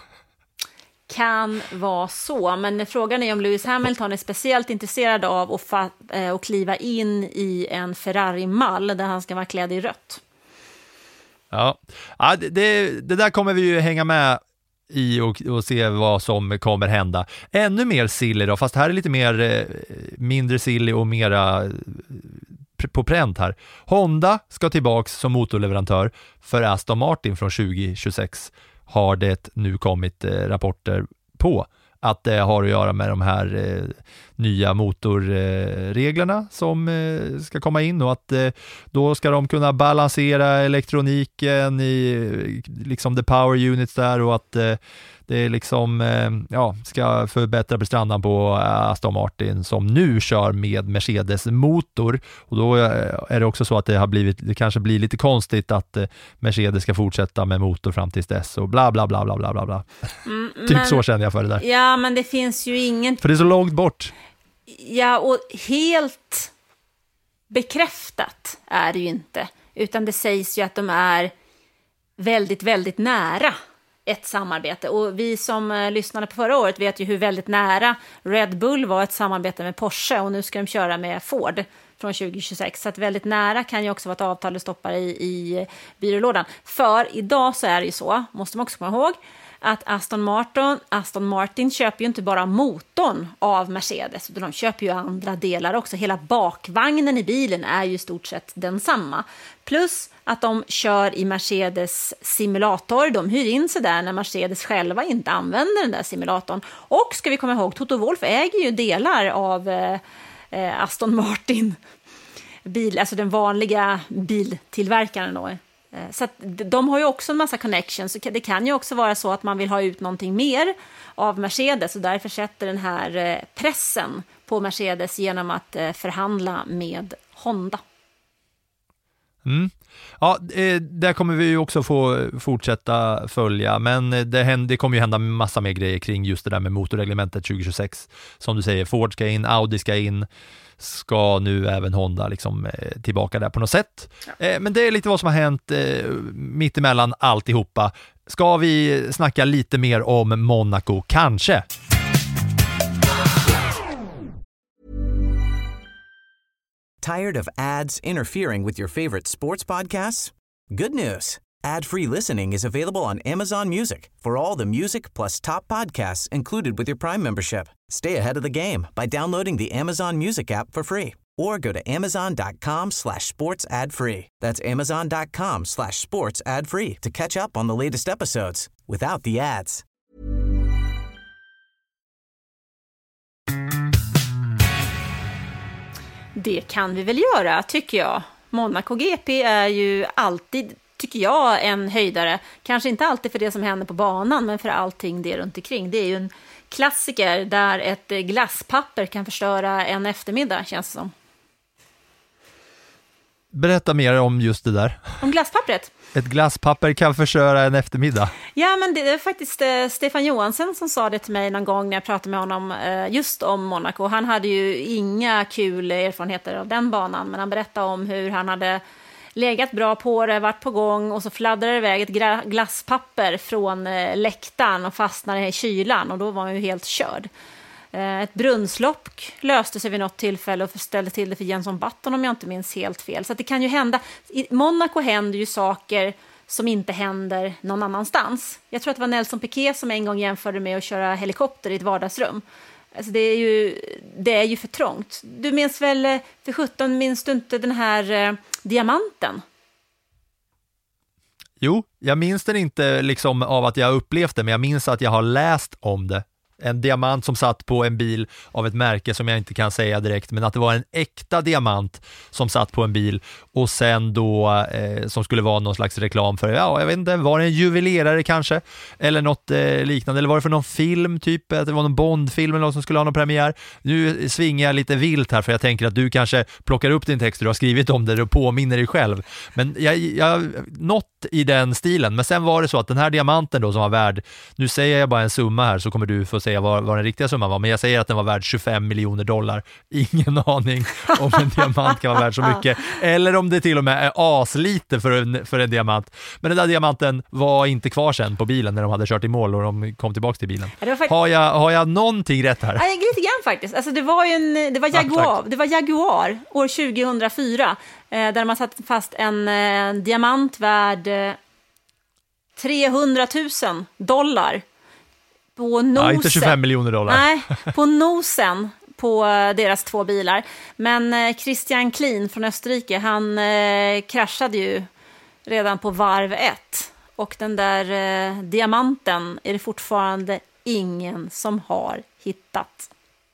Kan vara så, men frågan är om Lewis Hamilton är speciellt intresserad av att, fa- att kliva in i en Ferrari-mall där han ska vara klädd i rött. Ja, ja det, det, det där kommer vi ju hänga med i och, och se vad som kommer hända. Ännu mer silly då, fast här är lite mer eh, mindre silly och mera eh, på pränt här. Honda ska tillbaks som motorleverantör för Aston Martin från tjugo tjugosex. Har det nu kommit eh, rapporter på att det har att göra med de här eh, nya motorreglerna eh, som eh, ska komma in, och att eh, då ska de kunna balansera elektroniken i liksom the power units där, och att eh, det är liksom eh, ja, ska förbättra prestandan på Aston Martin som nu kör med Mercedes motor, och då är det också så att det har blivit, det kanske blir lite konstigt att eh, Mercedes ska fortsätta med motor fram tills dess och bla bla bla bla bla bla bla. Mm, typ men, så känner jag för det där. Ja, men det finns ju ingen... För det är så långt bort. Ja, och helt bekräftat är det ju inte, utan det sägs ju att de är väldigt, väldigt nära ett samarbete. Och vi som eh, lyssnade på förra året vet ju hur väldigt nära Red Bull var ett samarbete med Porsche, och nu ska de köra med Ford från tjugo tjugosex. Så att väldigt nära kan ju också vara ett avtal du stoppar i, i byrålådan. För idag så är det ju så, måste man också komma ihåg, att Aston Martin, Aston Martin köper ju inte bara motorn av Mercedes, utan de köper ju andra delar också. Hela bakvagnen i bilen är ju i stort sett densamma. Plus att de kör i Mercedes simulator. De hyr in sig där när Mercedes själva inte använder den där simulatorn. Och ska vi komma ihåg, Toto Wolff äger ju delar av eh, Aston Martin bil, alltså den vanliga biltillverkaren då. Så att de har ju också en massa connections, så det kan ju också vara så att man vill ha ut någonting mer av Mercedes, och därför sätter den här pressen på Mercedes genom att förhandla med Honda. Mm. Ja, där kommer vi ju också få fortsätta följa, men det, händer, det kommer ju hända massa mer grejer kring just det där med motorreglementet tjugo tjugosex. Som du säger, Ford ska in, Audi ska in, ska nu även Honda liksom eh, tillbaka där på något sätt. Ja. Eh, men det är lite vad som har hänt eh, mitt emellan alltihopa. Ska vi snacka lite mer om Monaco, kanske? Tired of ads interfering with your favorite sports podcasts? Good news. Ad-free listening is available on Amazon Music for all the music plus top podcasts included with your Prime membership. Stay ahead of the game by downloading the Amazon Music app for free or go to amazon.com slash sports ad free. That's amazon.com slash sports ad free to catch up on the latest episodes without the ads. Det kan vi väl göra, tycker jag. Monaco G P är ju alltid, tycker jag, en höjdare. Kanske inte alltid för det som händer på banan, men för allting det runt omkring. Det är ju en klassiker där ett glasspapper kan förstöra en eftermiddag, känns det som. Berätta mer om just det där. Om glasspappret? Ett glasspapper kan förstöra en eftermiddag. Ja, men det är faktiskt eh, Stefan Johansson som sa det till mig någon gång när jag pratade med honom eh, just om Monaco. Han hade ju inga kul erfarenheter av den banan, men han berättade om hur han hade legat bra på det, varit på gång och så fladdrade det iväg ett gra- glasspapper från eh, läktaren och fastnade i kylan och då var han ju helt körd. Ett brunnslopp löste sig vid något tillfälle och ställde till det för Jenson Button om jag inte minns helt fel. Så att det kan ju hända. I Monaco händer ju saker som inte händer någon annanstans. Jag tror att det var Nelson Piquet som en gång jämförde med att köra helikopter i ett vardagsrum. Alltså det är ju, det är ju för trångt. Du minns väl, för sjutton minns du inte den här eh, diamanten? Jo, jag minns den inte liksom av att jag upplevt det, men jag minns att jag har läst om det. En diamant som satt på en bil av ett märke som jag inte kan säga direkt, men att det var en äkta diamant som satt på en bil och sen då eh, som skulle vara någon slags reklam för, ja, jag vet inte, var det en juvelerare kanske eller något eh, liknande, eller var det för någon film typ, att det var någon Bondfilm eller något som skulle ha någon premiär. Nu svingar jag lite vilt här för jag tänker att du kanske plockar upp din text du har skrivit om det och påminner dig själv, men jag, jag något i den stilen. Men sen var det så att den här diamanten då som var värd, nu säger jag bara en summa här så kommer du få säga vad, vad den riktiga summan var, men jag säger att den var värd tjugofem miljoner dollar. Ingen aning om en diamant kan vara värd så mycket, eller om det till och med är aslite för en, för en diamant. Men den där diamanten var inte kvar sen på bilen när de hade kört i mål och de kom tillbaka till bilen. Ja, fakt- har, jag, har jag någonting rätt här? Ja, lite grann faktiskt. Alltså, det var ju en, det var Jaguar, ja, det var Jaguar år tjugohundrafyra eh, där man satt fast en eh, diamant värd eh, trehundratusen dollar på nosen. Ja, inte tjugofem miljoner dollar. Nej, på nosen på deras två bilar. Men Christian Klien från Österrike, han eh, kraschade ju redan på varv ett. Och den där eh, diamanten är det fortfarande ingen som har hittat.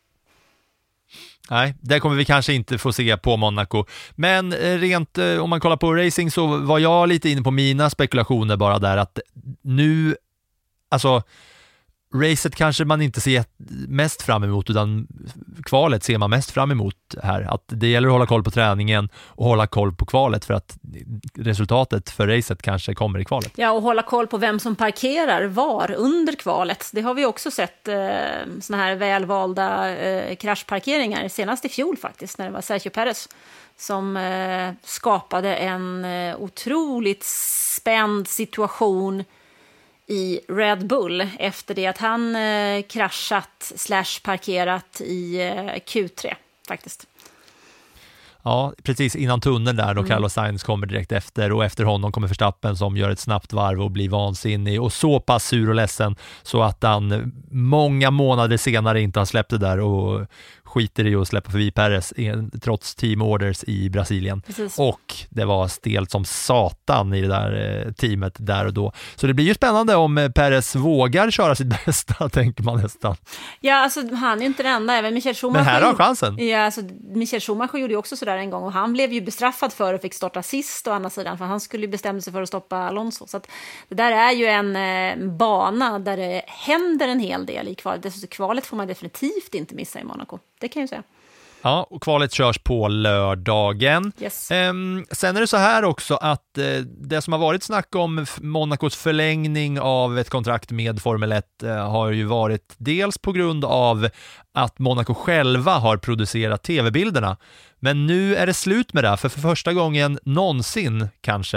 Nej, det kommer vi kanske inte få se på Monaco. Men rent, om man kollar på racing så var jag lite inne på mina spekulationer bara där att nu, alltså racet kanske man inte ser mest fram emot utan kvalet ser man mest fram emot här. Att det gäller att hålla koll på träningen och hålla koll på kvalet för att resultatet för racet kanske kommer i kvalet. Ja, och hålla koll på vem som parkerar var under kvalet. Det har vi också sett eh, såna här välvalda eh, kraschparkeringar senast i fjol faktiskt när det var Sergio Perez som eh, skapade en eh, otroligt spänd situation i Red Bull efter det att han eh, kraschat slash parkerat i eh, Q tre faktiskt. Ja, precis innan tunneln där då mm. Carlos Sainz kommer direkt efter och efter honom kommer Verstappen som gör ett snabbt varv och blir vansinnig och så pass sur och ledsen så att han många månader senare inte har släppt det där och skiter i att släppa förbi Perez trots team orders i Brasilien. Precis. Och det var stelt som satan i det där eh, teamet där och då. Så det blir ju spännande om Perez vågar köra sitt bästa, tänker man nästan. Ja, alltså han är ju inte den enda, även Michael Schumacher. Men här har han chansen. Ja, alltså Michael Schumacher gjorde ju också sådär en gång och han blev ju bestraffad för och fick starta sist å andra sidan för han skulle ju bestämma sig för att stoppa Alonso. Så att det där är ju en eh, bana där det händer en hel del i kvalet. Dessutom kvalet får man definitivt inte missa i Monaco. Det kan jag säga. Ja, och kvalet körs på lördagen. Yes. Ehm, sen är det så här också att eh, det som har varit snack om Monacos förlängning av ett kontrakt med Formel ett eh, har ju varit dels på grund av att Monaco själva har producerat tv-bilderna. Men nu är det slut med det, för för första gången någonsin kanske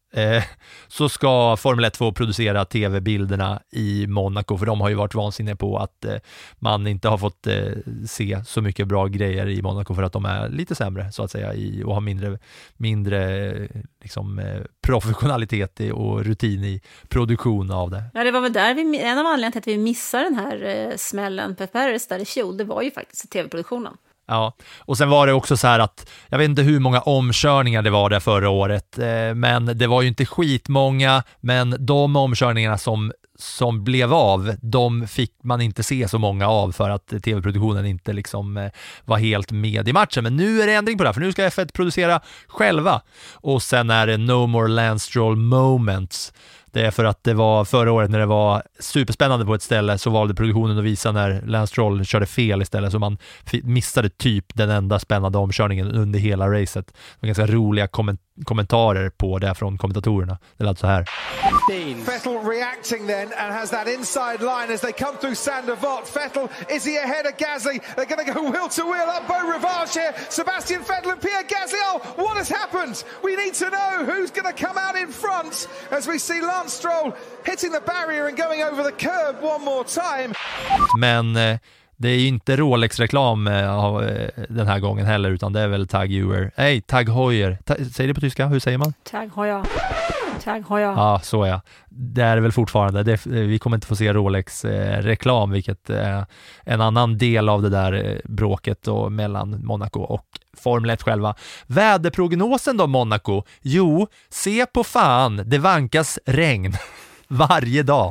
eh, så ska Formel ett få producera tv-bilderna i Monaco, för de har ju varit vansinniga på att eh, man inte har fått eh, se så mycket bra grejer i Monaco för att de är lite sämre så att säga i, och har mindre, mindre liksom, eh, professionalitet i, och rutin i produktion av det. Ja, det var väl där vi, en av anledningarna till att vi missade den här eh, smällen på Paris där i fjol, det var ju faktiskt tv-produktionen. Ja, och sen var det också så här att jag vet inte hur många omkörningar det var där förra året, eh, men det var ju inte skitmånga, men de omkörningarna som, som blev av, de fick man inte se så många av för att tv-produktionen inte liksom eh, var helt med i matchen. Men nu är det ändring på det här, för nu ska F ett producera själva, och sen är det No More Lance Stroll Moments. Det är för att det var förra året när det var superspännande på ett ställe, så valde produktionen att visa när Lance Stroll körde fel istället, så man missade typ den enda spännande omkörningen under hela racet. Det var ganska roliga komment- kommentarer på det från kommentatorerna. Det lät så här. Vettel reacting then and has that inside line as they come through Saint-Devote. Vettel, is he ahead of Gasly? They're going to go wheel to wheel up Beau Rivage here. Sebastian Vettel and Pierre Gasly. Oh, what has happened? We need to know who's going to come out in front as we see Lance Stroll hitting the barrier and going over the curb one more time. Men eh, det är ju inte Rolex-reklam eh, den här gången heller, utan det är väl Tag Heuer. Nej, Tag Heuer. Ta- säger det på tyska? Hur säger man? Tag Heuer. Tag Heuer. Ja, så är jag. Det är det väl fortfarande. Det, vi kommer inte få se Rolex-reklam, vilket är en annan del av det där eh, bråket och mellan Monaco och Formel ett själva. Väderprognosen då, Monaco? Jo, se på fan, det vankas regn varje dag.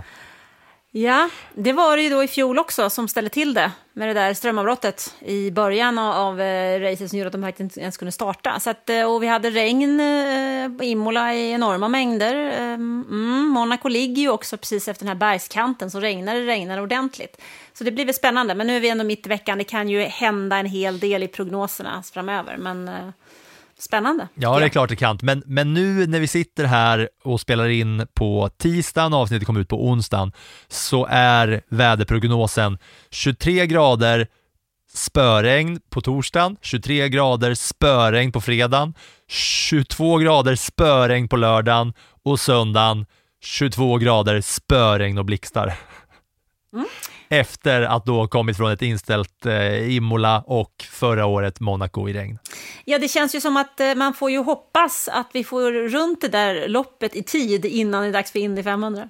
Ja, det var det ju då i fjol också som ställde till det med det där strömavbrottet i början av, av eh, racet som gjorde att de faktiskt inte ens kunde starta. Så att, och vi hade regn eh, på Imola i enorma mängder. Mm, Monaco ligger ju också precis efter den här bergskanten, så regnar det regnar ordentligt. Så det blir väl spännande, men nu är vi ändå mitt i veckan. Det kan ju hända en hel del i prognoserna framöver, men... Eh, Spännande. Ja, det är klart det kan. Men, men nu när vi sitter här och spelar in på tisdagen, avsnittet kommer ut på onsdagen, så är väderprognosen tjugotre grader spöregn på torsdagen, tjugotre grader spöregn på fredagen, tjugotvå grader spöregn på lördagen och söndagen tjugotvå grader spöregn och blixtar. Mm. Efter att då kommit från ett inställt eh, Imola och förra året Monaco i regn. Ja, det känns ju som att eh, man får ju hoppas att vi får runt det där loppet i tid innan det är dags för Indy femhundra.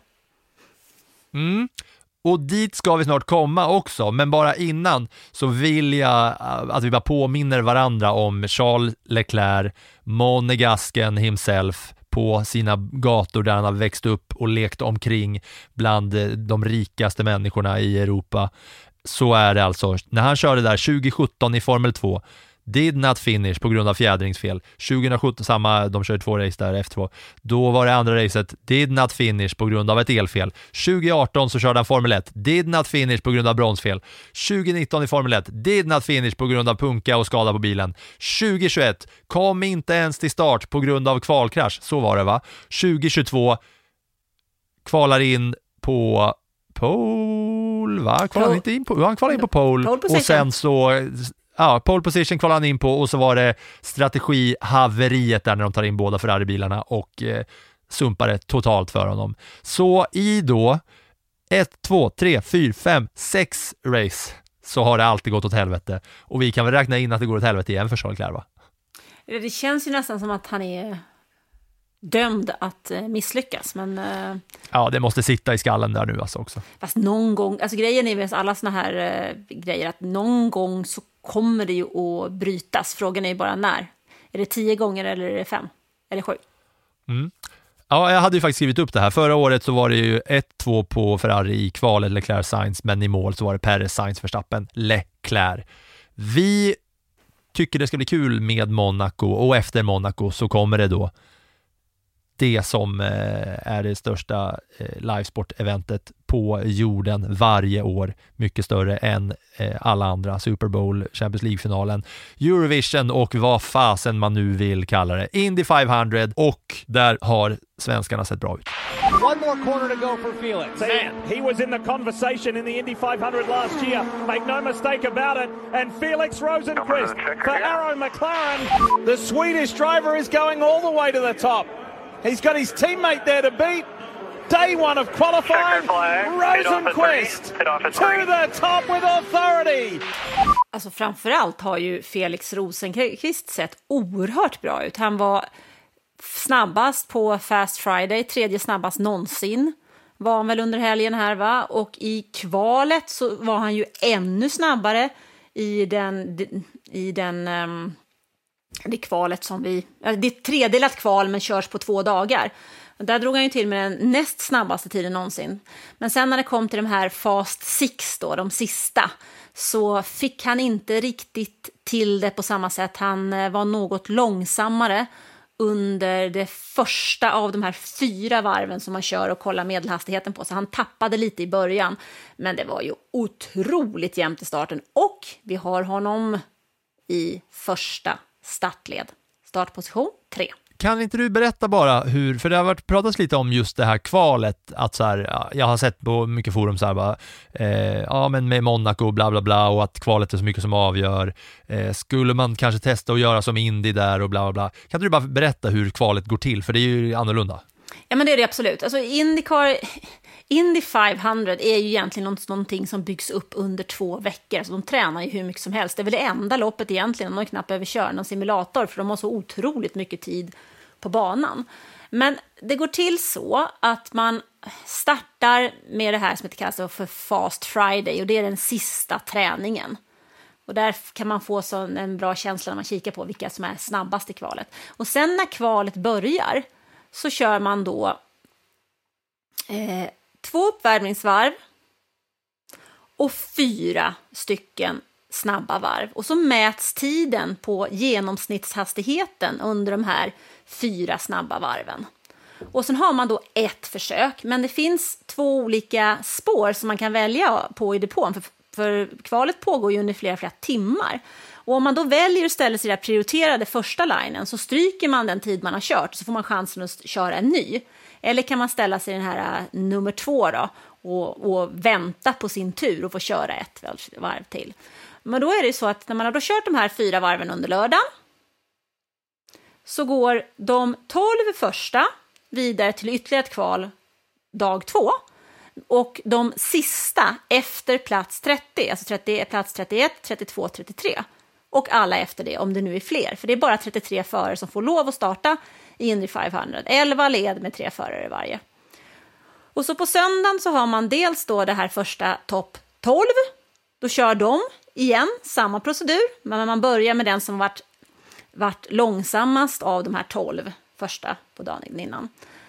Mm. Och dit ska vi snart komma också, men bara innan så vill jag att vi bara påminner varandra om Charles Leclerc, Monegasken himself, på sina gator där han har växt upp och lekt omkring bland de rikaste människorna i Europa. Så är det alltså. När han körde där tjugo sjutton i Formel två, did not finish på grund av fjädringsfel. tjugo sjutton, samma, de körde två race där F två. Då var det andra racet, did not finish på grund av ett elfel. tjugo arton så körde han Formel ett, did not finish på grund av bromsfel. tjugo nitton i Formel ett, did not finish på grund av punka och skada på bilen. tjugo tjugoett kom inte ens till start på grund av kvalkrasch. Så var det, va? tjugo tjugotvå kvalar in på pole, va? Kvalar han inte in på, han kvalar in på pole, pole och sen så ja, pole position kvalade han in på, och så var det strategihaveriet där när de tar in båda Ferrari-bilarna och eh, sumpade totalt för honom. Så i då ett, två, tre, fyra, fem, sex race så har det alltid gått åt helvete. Och vi kan väl räkna in att det går åt helvete igen för Charles Leclerc, va? Det känns ju nästan som att han är dömd att misslyckas, men... Uh... Ja, det måste sitta i skallen där nu alltså också. Fast någon gång, alltså grejen är med alla såna här uh, grejer, att någon gång så kommer det ju att brytas. Frågan är ju bara när. Är det tio gånger eller är det fem? Eller sju? Mm. Ja, jag hade ju faktiskt skrivit upp det här. Förra året så var det ju ett två på Ferrari i kvalet, Leclerc Sainz, men i mål så var det Perez, Sainz, Verstappen, Leclerc. Vi tycker det ska bli kul med Monaco, och efter Monaco så kommer det då det som eh, är det största eh, livesport-eventet på jorden varje år. Mycket större än eh, alla andra. Super Bowl, Champions League-finalen, Eurovision och vad fasen man nu vill kalla det. Indy femhundra, och där har svenskarna sett bra ut. One more corner to go for Felix. Man, he was in the conversation in the Indy five hundred last year. Make no mistake about it. And Felix Rosenqvist for Arrow McLaren. The Swedish driver is going all the way to the top. He's got his teammate there to beat. Day one of qualifying, Rosenqvist to the top with authority. Alltså framförallt har ju Felix Rosenqvist sett oerhört bra ut. Han var snabbast på Fast Friday, tredje snabbast någonsin var han väl under helgen här va? Och i kvalet så var han ju ännu snabbare i den, i den um, det kvalet som vi, det är ett tredelat kval men körs på två dagar. Där drog han ju till med den näst snabbaste tiden någonsin. Men sen när det kom till de här Fast Six då, de sista, så fick han inte riktigt till det på samma sätt. Han var något långsammare under det första av de här fyra varven som man kör och kollar medelhastigheten på. Så han tappade lite i början. Men det var ju otroligt jämnt i starten. Och vi har honom i första startled. Startposition tre. Kan inte du berätta bara hur, för det har varit pratats lite om just det här kvalet, att så här, jag har sett på mycket forum så här bara, eh, ja men med Monaco bla bla bla och att kvalet är så mycket som avgör, eh, skulle man kanske testa att göra som Indy där och bla bla bla. Kan du bara berätta hur kvalet går till, för det är ju annorlunda. Ja men det är det absolut, alltså IndyCar, Indy femhundra är ju egentligen någonting som byggs upp under två veckor, alltså de tränar ju hur mycket som helst. Det är väl det enda loppet egentligen, de är knappt över kör någon simulator för de har så otroligt mycket tid på banan. Men det går till så att man startar med det här som heter kallas för Fast Friday och det är den sista träningen. Och där kan man få så en bra känsla när man kikar på vilka som är snabbast i kvalet. Och sen när kvalet börjar så kör man då eh, två uppvärmningsvarv och fyra stycken snabba varv. Och så mäts tiden på genomsnittshastigheten under de här fyra snabba varven. Och sen har man då ett försök, men det finns två olika spår som man kan välja på i depån. För, för kvalet pågår ju under flera, flera timmar. Och om man då väljer att ställa sig där prioriterade första linen så stryker man den tid man har kört så får man chansen att köra en ny. Eller kan man ställa sig den här uh, nummer två då och, och vänta på sin tur och få köra ett varv till. Men då är det så att när man har då kört de här fyra varven under lördagen så går de tolv första vidare till ytterligare ett kval dag två. Och de sista efter plats trettio, alltså trettio, plats trettioett, trettiotvå, trettiotre. Och alla efter det om det nu är fler. För det är bara trettiotre förare som får lov att starta i Indy femhundra. elva led med tre förare varje. Och så på söndagen så har man dels då det här första topp tolv. Då kör de igen samma procedur. Men man börjar med den som varit, varit långsammast av de här tolv första på dagen innan.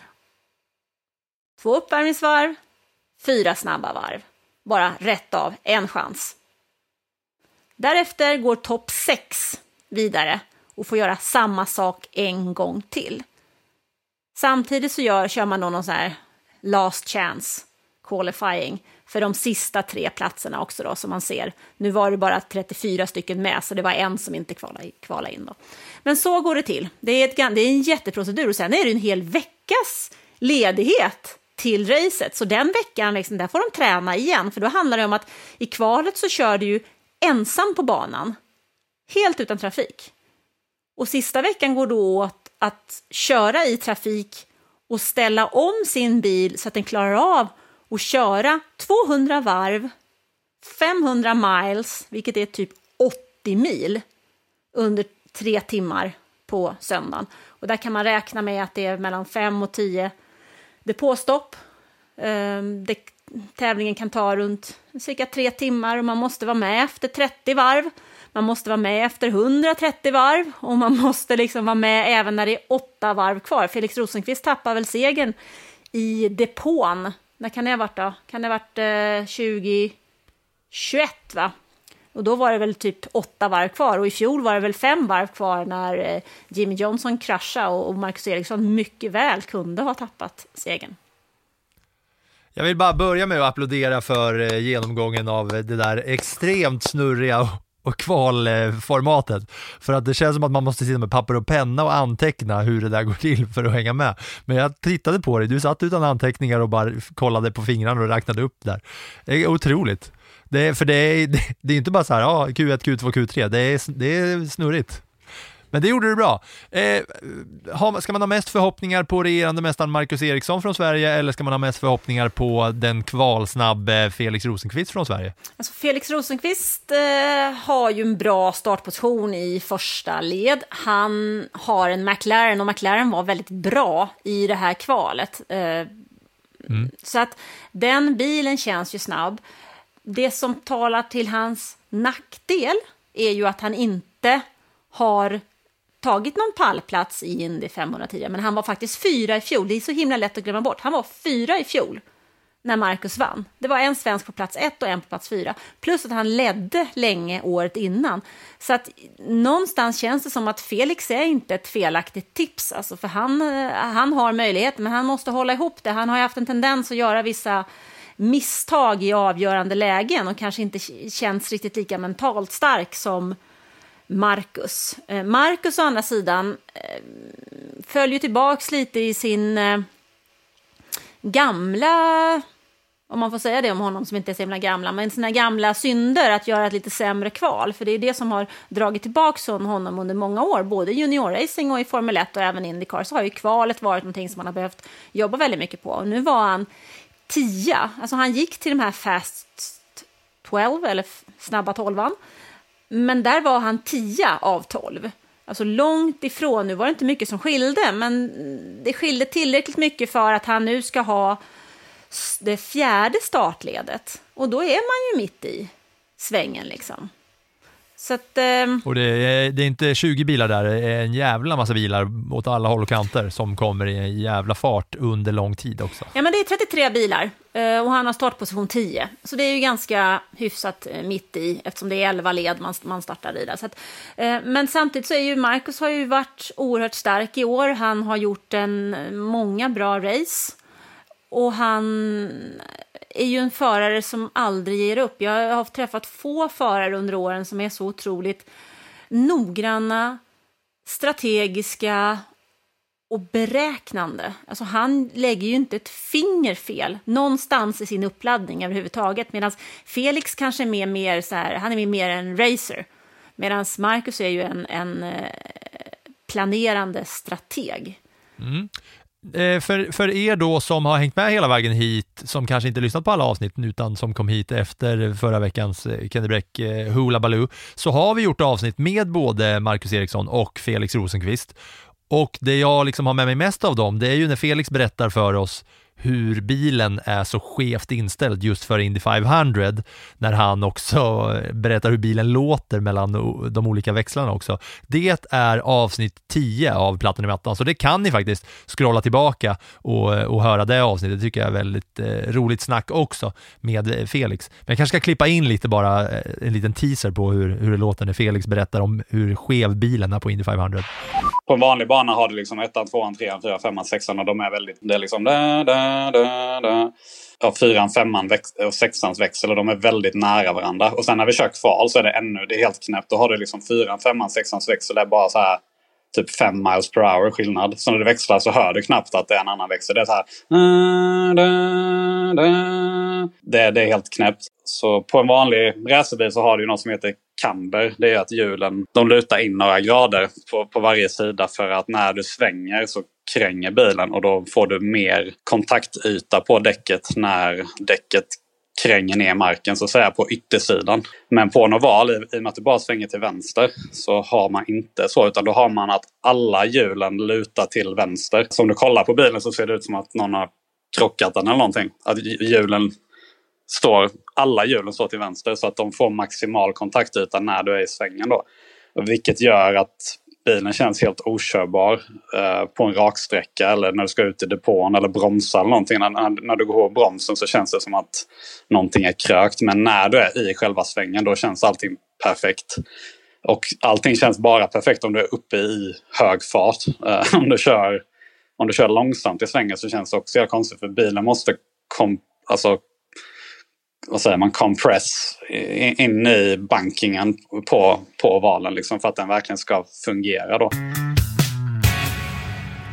Två uppvärmningsvarv. Fyra snabba varv. Bara rätt av, en chans. Därefter går topp sex vidare och får göra samma sak en gång till. Samtidigt så gör, kör man då någon sån här last chance qualifying för de sista tre platserna också då, som man ser. Nu var det bara trettiofyra stycken med, så det var en som inte kvalade, kvalade in då. Men så går det till. Det är, ett, det är en jätteprocedur och sen är det en hel veckas ledighet till racet. Så den veckan, liksom, där får de träna igen. För då handlar det om att i kvalet så kör du ju ensam på banan. Helt utan trafik. Och sista veckan går då åt att köra i trafik och ställa om sin bil så att den klarar av att köra tvåhundra varv, femhundra miles, vilket är typ åttio mil under tre timmar på söndagen. Och där kan man räkna med att det är mellan fem och tio depåstopp. Det, tävlingen kan ta runt cirka tre timmar och man måste vara med efter trettio varv. Man måste vara med efter hundratrettio varv och man måste liksom vara med även när det är åtta varv kvar. Felix Rosenqvist tappar väl segern i depån. När kan det ha varit då? Kan det ha varit eh, tjugo tjugoett va? Och då var det väl typ åtta varv kvar. Och i fjol var det väl fem varv kvar när eh, Jimmy Johnson kraschade och, och Marcus Eriksson mycket väl kunde ha tappat segern. Jag vill bara börja med att applådera för eh, genomgången av det där extremt snurriga och, och kvalformatet. För att det känns som att man måste sitta med papper och penna och anteckna hur det där går till för att hänga med. Men jag tittade på dig, du satt utan anteckningar och bara kollade på fingrarna och räknade upp där. Det är otroligt. Det är, för det är, det är inte bara så här, ja, Q ett, Q två, Q tre. Det är, det är snurrigt. Men det gjorde du bra. Eh, ha, ska man ha mest förhoppningar på regerande mästaren Marcus Eriksson från Sverige eller ska man ha mest förhoppningar på den kvalsnabb Felix Rosenqvist från Sverige? Alltså Felix Rosenqvist eh, har ju en bra startposition i första led. Han har en McLaren och McLaren var väldigt bra i det här kvalet. Eh, mm. Så att den bilen känns ju snabb. Det som talar till hans nackdel är ju att han inte har tagit någon pallplats i Indy femhundratio, men han var faktiskt fyra i fjol. Det är så himla lätt att glömma bort. Han var fyra i fjol när Marcus vann. Det var en svensk på plats ett och en på plats fyra. Plus att han ledde länge året innan. Så att någonstans känns det som att Felix är inte ett felaktigt tips. Alltså för han, han har möjlighet, men han måste hålla ihop det. Han har ju haft en tendens att göra vissa misstag i avgörande lägen och kanske inte känns riktigt lika mentalt stark som Marcus. Marcus å andra sidan följer tillbaks lite i sin gamla, om man får säga det om honom som inte är så himla gamla, men sina gamla synder att göra ett lite sämre kval, för det är det som har dragit tillbaks honom under många år, både i juniorracing och i Formel ett och även IndyCar, så har ju kvalet varit någonting som man har behövt jobba väldigt mycket på. Och nu var han tia, alltså han gick till de här fast tolv eller snabba tolvan, men där var han tia av tolv. Alltså långt ifrån, nu var det inte mycket som skilde, men det skilde tillräckligt mycket för att han nu ska ha det fjärde startledet. Och då är man ju mitt i svängen liksom. Så att, eh... och det är, det är inte tjugo bilar där, det är en jävla massa bilar åt alla håll och kanter som kommer i en jävla fart under lång tid också. Ja, men det är trettiotre bilar och han har startposition tio. Så det är ju ganska hyfsat mitt i, eftersom det är elva led man, man startar i där. Så att, eh, men samtidigt så är ju Marcus har ju varit oerhört stark i år. Han har gjort en många bra race och han är ju en förare som aldrig ger upp. Jag har träffat få förare under åren som är så otroligt noggranna, strategiska och beräknande. Alltså han lägger ju inte ett finger fel någonstans i sin uppladdning överhuvudtaget. Medan Felix kanske är mer, mer så här, han är mer en racer. Medan Marcus är ju en, en planerande strateg. Mm. För, för er då som har hängt med hela vägen hit, som kanske inte lyssnat på alla avsnitt utan som kom hit efter förra veckans Kenny Bräck Hula Baloo, så har vi gjort avsnitt med både Marcus Eriksson och Felix Rosenqvist. Och det jag liksom har med mig mest av dem, det är ju när Felix berättar för oss hur bilen är så skevt inställd just för Indy femhundra, när han också berättar hur bilen låter mellan de olika växlarna också. Det är avsnitt tio av Plattan i mattan, så det kan ni faktiskt scrolla tillbaka och, och höra det avsnittet. Det tycker jag är väldigt eh, roligt snack också med Felix. Men jag kanske ska klippa in lite bara en liten teaser på hur, hur det låter när Felix berättar om hur skev bilen är på Indy femhundra. På en vanlig bana har du liksom ettan, tvåan, trean, fyran, femman, sexan och de är väldigt, det är liksom da, da, da, da. Ja, fyran, femman väx- och sexans växel och de är väldigt nära varandra. Och sen när vi kör kval så är det ännu, det är helt knäppt. Då har du liksom fyran, femman, sexans växel, det är bara så här typ fem miles per hour skillnad. Så när du växlar så hör du knappt att det är en annan växel. Det är så här da, da, da. Det, det är helt knäppt. Så på en vanlig racerbil så har du ju något som heter camber. Det är att hjulen, de lutar in några grader på, på varje sida för att när du svänger så kränger bilen och då får du mer kontaktyta på däcket när däcket kränger ner marken så att säga på yttersidan. Men på en oval, i, i och med att du bara svänger till vänster, så har man inte så, utan då har man att alla hjulen lutar till vänster. Så om du kollar på bilen så ser det ut som att någon har krockat den eller någonting. Att hjulen står, alla hjulen står till vänster så att de får maximal kontaktyta när du är i svängen då. Vilket gör att bilen känns helt okörbar eh, på en raksträcka eller när du ska ut i depån eller bromsa eller någonting. När, när du går på bromsen så känns det som att någonting är krökt. Men när du är i själva svängen då känns allting perfekt. Och allting känns bara perfekt om du är uppe i hög fart. Eh, om, du kör, om du kör långsamt i svängen så känns det också helt konstigt för bilen måste kom, alltså, vad säger man, compress in i bankingen på, på ovalen liksom, för att den verkligen ska fungera då.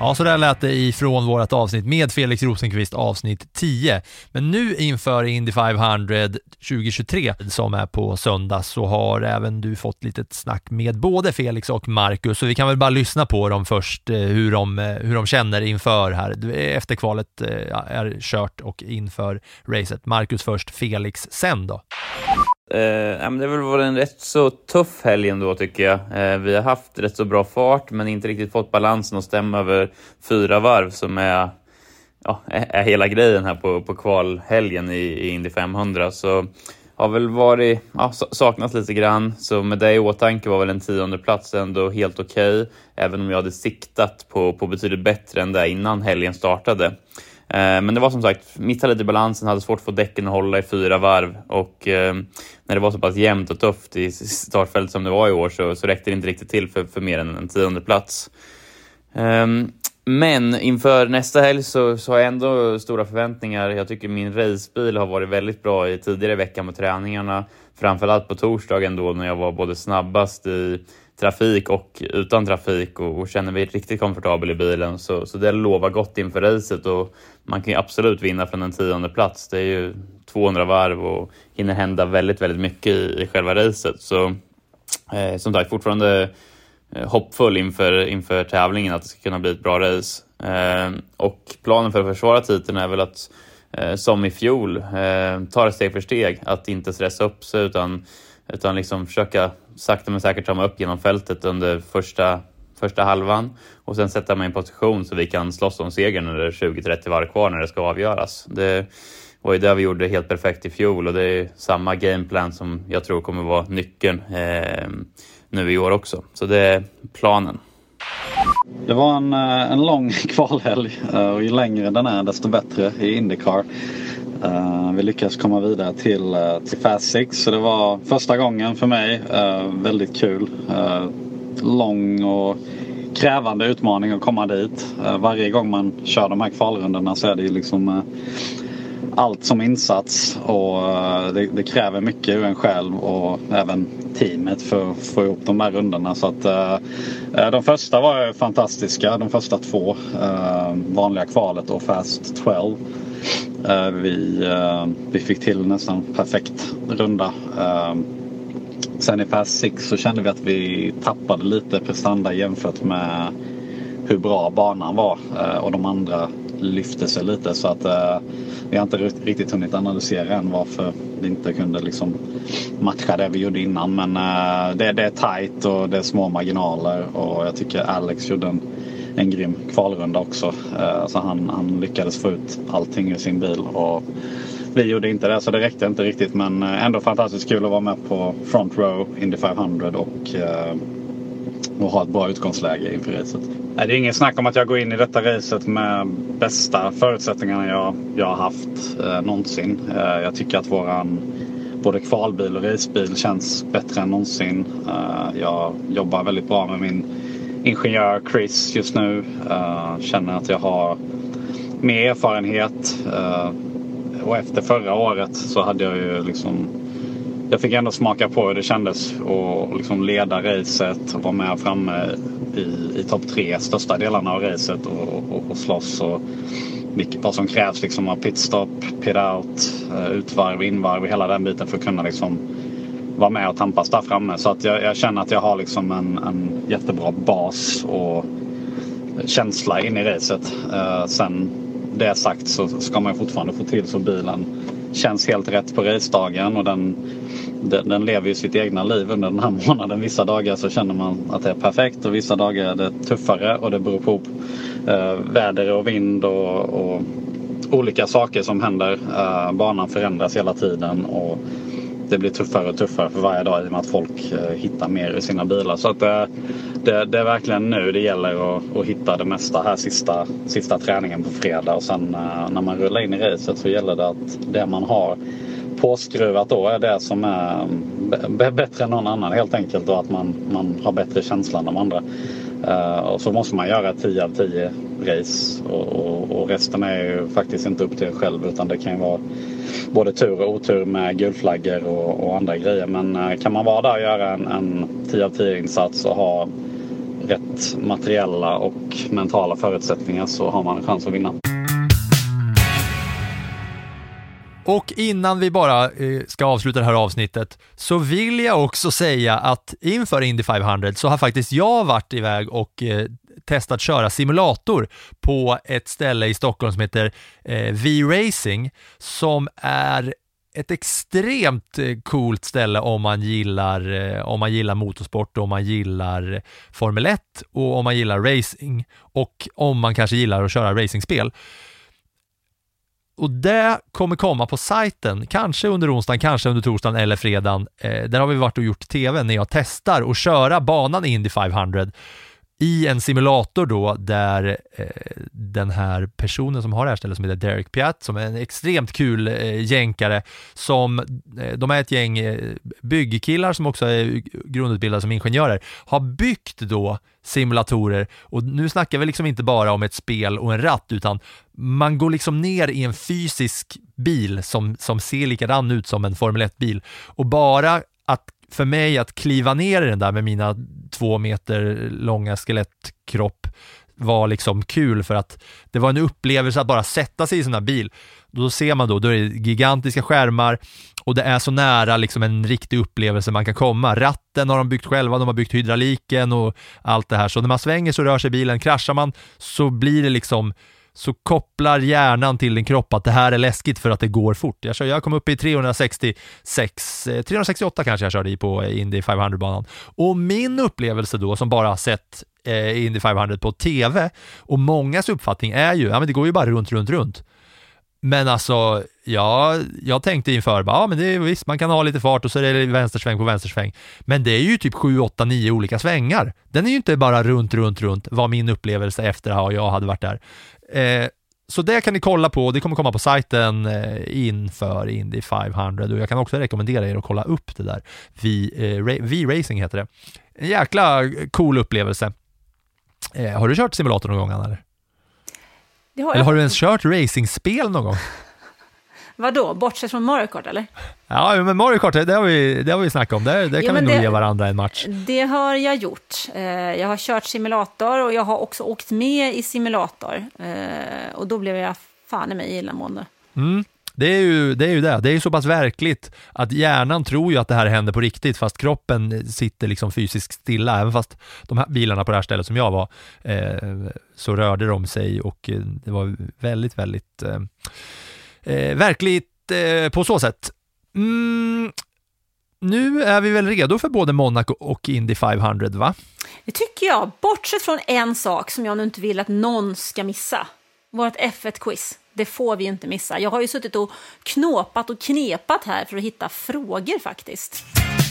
Ja, så där lät det ifrån vårt avsnitt med Felix Rosenqvist, avsnitt tio. Men nu inför Indy femhundra tjugohundratjugotre som är på söndag så har även du fått lite snack med både Felix och Marcus. Så vi kan väl bara lyssna på dem först, hur de, hur de känner inför här. Efter kvalet är kört och inför racet. Marcus först, Felix sen då. Eh, det har väl varit en rätt så tuff helg ändå tycker jag. Eh, vi har haft rätt så bra fart men inte riktigt fått balansen att stämma över fyra varv som är, ja, är hela grejen här på, på kvalhelgen i, i Indy femhundra. Så har väl varit, ja, saknats lite grann. Så med det i åtanke var väl en tionde plats ändå helt okej. Okay, även om jag hade siktat på, på betydligt bättre än det innan helgen startade. Men det var som sagt, missade lite i balansen, hade svårt att få däcken att hålla i fyra varv och eh, när det var så pass jämnt och tufft i startfältet som det var i år så, så räckte det inte riktigt till för, för mer än en tionde plats. Eh, men inför nästa helg så, så har jag ändå stora förväntningar. Jag tycker min racebil har varit väldigt bra i tidigare veckan med träningarna, framförallt på torsdagen då när jag var både snabbast i trafik och utan trafik och, och känner mig riktigt komfortabel i bilen. Så, så det lovar gott inför racet och man kan ju absolut vinna från en tionde plats. Det är ju tvåhundra varv och hinner hända väldigt, väldigt mycket i, i själva racet. Så eh, som sagt fortfarande eh, hoppfull inför, inför tävlingen att det ska kunna bli ett bra race. Eh, och planen för att försvara titeln är väl att eh, som i fjol eh, ta det steg för steg. Att inte stressa upp sig utan utan liksom försöka sakta men säkert ta mig upp genom fältet under första, första halvan och sen sätta mig i en position så vi kan slåss om segern när det är tjugo till trettio varv kvar när det ska avgöras. Det var ju det vi gjorde helt perfekt i fjol och det är samma gameplan som jag tror kommer vara nyckeln eh, nu i år också. Så det är planen. Det var en, en lång kvalhelg och ju längre den är desto bättre i IndyCar. Uh, vi lyckades komma vidare till, uh, till Fast Six så det var första gången för mig. Uh, väldigt kul. Uh, lång och krävande utmaning att komma dit. Uh, varje gång man kör de här kvalrundorna så är det ju liksom uh, allt som insats och uh, det, det kräver mycket ur en själv och även teamet för att få ihop de här rundorna. Så att, uh, de första var fantastiska. De första två, uh, vanliga kvalet och Fast tolv. Uh, vi, uh, vi fick till nästan perfekt runda. Uh, sen i Fast Six så kände vi att vi tappade lite prestanda jämfört med hur bra banan var. Uh, och de andra lyfte sig lite så att uh, vi har inte riktigt hunnit analysera än varför vi inte kunde liksom matcha det vi gjorde innan. Men uh, det, det är tight och det är små marginaler och jag tycker Alex gjorde en en grym kvalrunda också. Så han, han lyckades få ut allting ur sin bil och vi gjorde inte det så det räckte inte riktigt men ändå fantastiskt kul att vara med på Front Row Indy femhundra och, och ha ett bra utgångsläge inför racet. Det är ingen snack om att jag går in i detta racet med bästa förutsättningarna jag, jag har haft eh, någonsin. Eh, jag tycker att våran både kvalbil och racebil känns bättre än någonsin. Eh, jag jobbar väldigt bra med min ingenjör Chris just nu. Uh, känner att jag har mer erfarenhet. Uh, och efter förra året så hade jag ju liksom... Jag fick ändå smaka på hur det kändes att liksom leda racet och vara med framme i, i topp tre största delarna av racet och, och, och slåss. Och vilket, vad som krävs liksom av pitstop, pit out, uh, utvarv, invarv, hela den biten för att kunna liksom vara med och tampas där framme. Så att jag, jag känner att jag har liksom en, en jättebra bas och känsla in i racet. Uh, sen det sagt så ska man fortfarande få till så bilen känns helt rätt på racedagen och den, den, den lever ju sitt egna liv under den här månaden. Vissa dagar så känner man att det är perfekt och vissa dagar är det tuffare och det beror på uh, väder och vind och, och olika saker som händer. Uh, banan förändras hela tiden och det blir tuffare och tuffare för varje dag i och med att folk eh, hittar mer i sina bilar. Så att eh, det, det är verkligen nu det gäller att, att hitta det mesta här sista, sista träningen på fredag. Och sen eh, när man rullar in i racet så gäller det att det man har påskruvat då är det som är b- bättre än någon annan helt enkelt. Och att man, man har bättre känsla än de andra. Uh, och så måste man göra tio av tio race och, och, och resten är ju faktiskt inte upp till en själv utan det kan ju vara både tur och otur med gulflaggor och, och andra grejer. Men uh, kan man vara där och göra en, en tio av tio insats och ha rätt materiella och mentala förutsättningar så har man en chans att vinna. Och innan vi bara eh, ska avsluta det här avsnittet så vill jag också säga att inför Indy femhundra så har faktiskt jag varit iväg och eh, testat köra simulator på ett ställe i Stockholm som heter eh, V-Racing, som är ett extremt eh, coolt ställe om man gillar eh, om man gillar motorsport, om man gillar Formel ett och om man gillar racing och om man kanske gillar att köra racingspel. Och det kommer komma på sajten, kanske under onsdagen, kanske under torsdagen eller fredagen. Eh, där har vi varit och gjort tv när jag testar och köra banan Indy femhundra i en simulator då, där eh, den här personen som har det här stället som heter Derek Piat, som är en extremt kul eh, jänkare, som eh, de är ett gäng eh, byggkillar som också är grundutbildade som ingenjörer, har byggt då simulatorer. Och nu snackar vi liksom inte bara om ett spel och en ratt, utan man går liksom ner i en fysisk bil som, som ser likadan ut som en Formel ett-bil. Och bara att för mig att kliva ner i den där med mina två meter långa skelettkropp var liksom kul, för att det var en upplevelse att bara sätta sig i sån här bil. Då ser man då, då är det gigantiska skärmar och det är så nära liksom en riktig upplevelse man kan komma. Ratten har de byggt själva, de har byggt hydrauliken och allt det här. Så när man svänger så rör sig bilen, kraschar man så blir det liksom, så kopplar hjärnan till din kropp att det här är läskigt för att det går fort. Jag, kör, jag kom upp i trehundrasextiosex, trehundrasextioåtta kanske jag körde i på Indy femhundra-banan. Och min upplevelse då, som bara har sett eh, Indy femhundra på tv, och mångas uppfattning är ju, ja men det går ju bara runt, runt, runt. Men alltså, ja, jag tänkte inför, ja men det är visst, man kan ha lite fart och så är det vänstersväng på vänstersväng. Men det är ju typ sju, åtta, nio olika svängar. Den är ju inte bara runt, runt, runt, var min upplevelse efter att jag hade varit där. Eh, så det kan ni kolla på, det kommer komma på sajten eh, inför Indy femhundra, och jag kan också rekommendera er att kolla upp det där. V, eh, V-Racing heter det. En jäkla cool upplevelse. Eh, har du kört simulator någon gång, Anna, eller? Det har jag. Eller har du ens kört racingspel någon gång? Vadå? Bortsett från Mario Kart, eller? Ja, men Mario Kart, det har vi, det har vi snackat om. Det, det kan jo, vi nog det, ge varandra en match. Det har jag gjort. Jag har kört simulator och jag har också åkt med i simulator. Och då blev jag fan i mig illamående. Mm. Det är ju det. Är ju det. Det är ju så pass verkligt att hjärnan tror ju att det här händer på riktigt, fast kroppen sitter liksom fysiskt stilla. Även fast de här bilarna på det här stället som jag var, eh, så rörde de sig, och eh, det var väldigt, väldigt eh, eh, verkligt eh, på så sätt. Mm, nu är vi väl redo för både Monaco och Indy femhundra, va? Det tycker jag, bortsett från en sak som jag nu inte vill att någon ska missa. Vårt F ett-quiz. Det får vi inte missa. Jag har ju suttit och knåpat och knepat här för att hitta frågor faktiskt.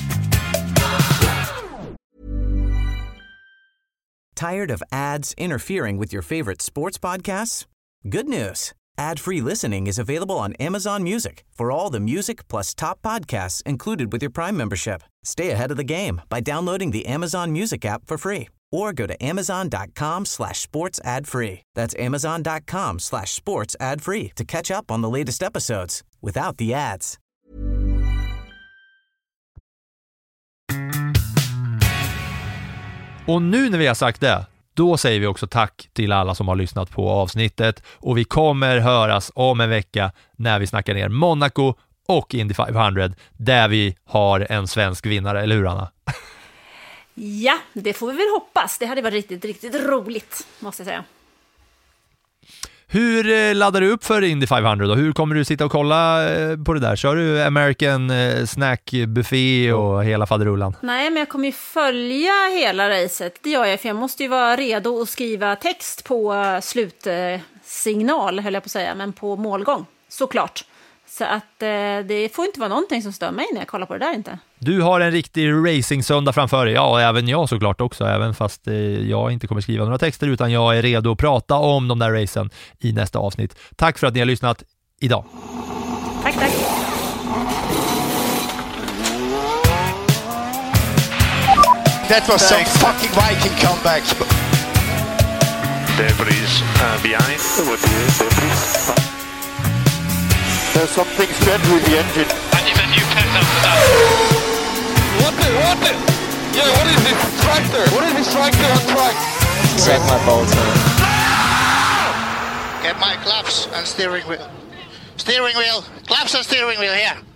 Tired of ads interfering with your favorite sports podcasts? Good news. Ad-free listening is available on Amazon Music for all the music plus top podcasts included with your Prime membership. Stay ahead of the game by downloading the Amazon Music app for free or go to amazon.com slash sports ad free. That's amazon.com slash sports ad free to catch up on the latest episodes without the ads. Och nu när vi har sagt det, då säger vi också tack till alla som har lyssnat på avsnittet, och vi kommer höras om en vecka när vi snackar ner Monaco och Indy femhundra, där vi har en svensk vinnare, eller hur, Anna? Ja, det får vi väl hoppas. Det hade varit riktigt, riktigt roligt, måste jag säga. Hur laddar du upp för Indy femhundra då? Hur kommer du sitta och kolla på det där? Kör du American Snack Buffet och hela faderullan? Nej, men jag kommer ju följa hela racet. Det gör jag, för jag måste ju vara redo att skriva text på slutsignal, höll jag på att säga, men på målgång, såklart. Så att eh, det får inte vara någonting som stör mig när jag kollar på det där, inte. Du har en riktig racing-söndag framför dig. Ja, även jag såklart också. Även fast eh, jag inte kommer skriva några texter, utan jag är redo att prata om de där racen i nästa avsnitt. Tack för att ni har lyssnat idag. Tack, tack. That was some fucking Viking comeback. Debris uh, behind. There's something strange with the engine. And you've a new pet after that. What the, what the? Yeah, what is this tractor? What is this tractor on track? Set my bolts in. Get my claps and steering wheel. Steering wheel. Claps and steering wheel here.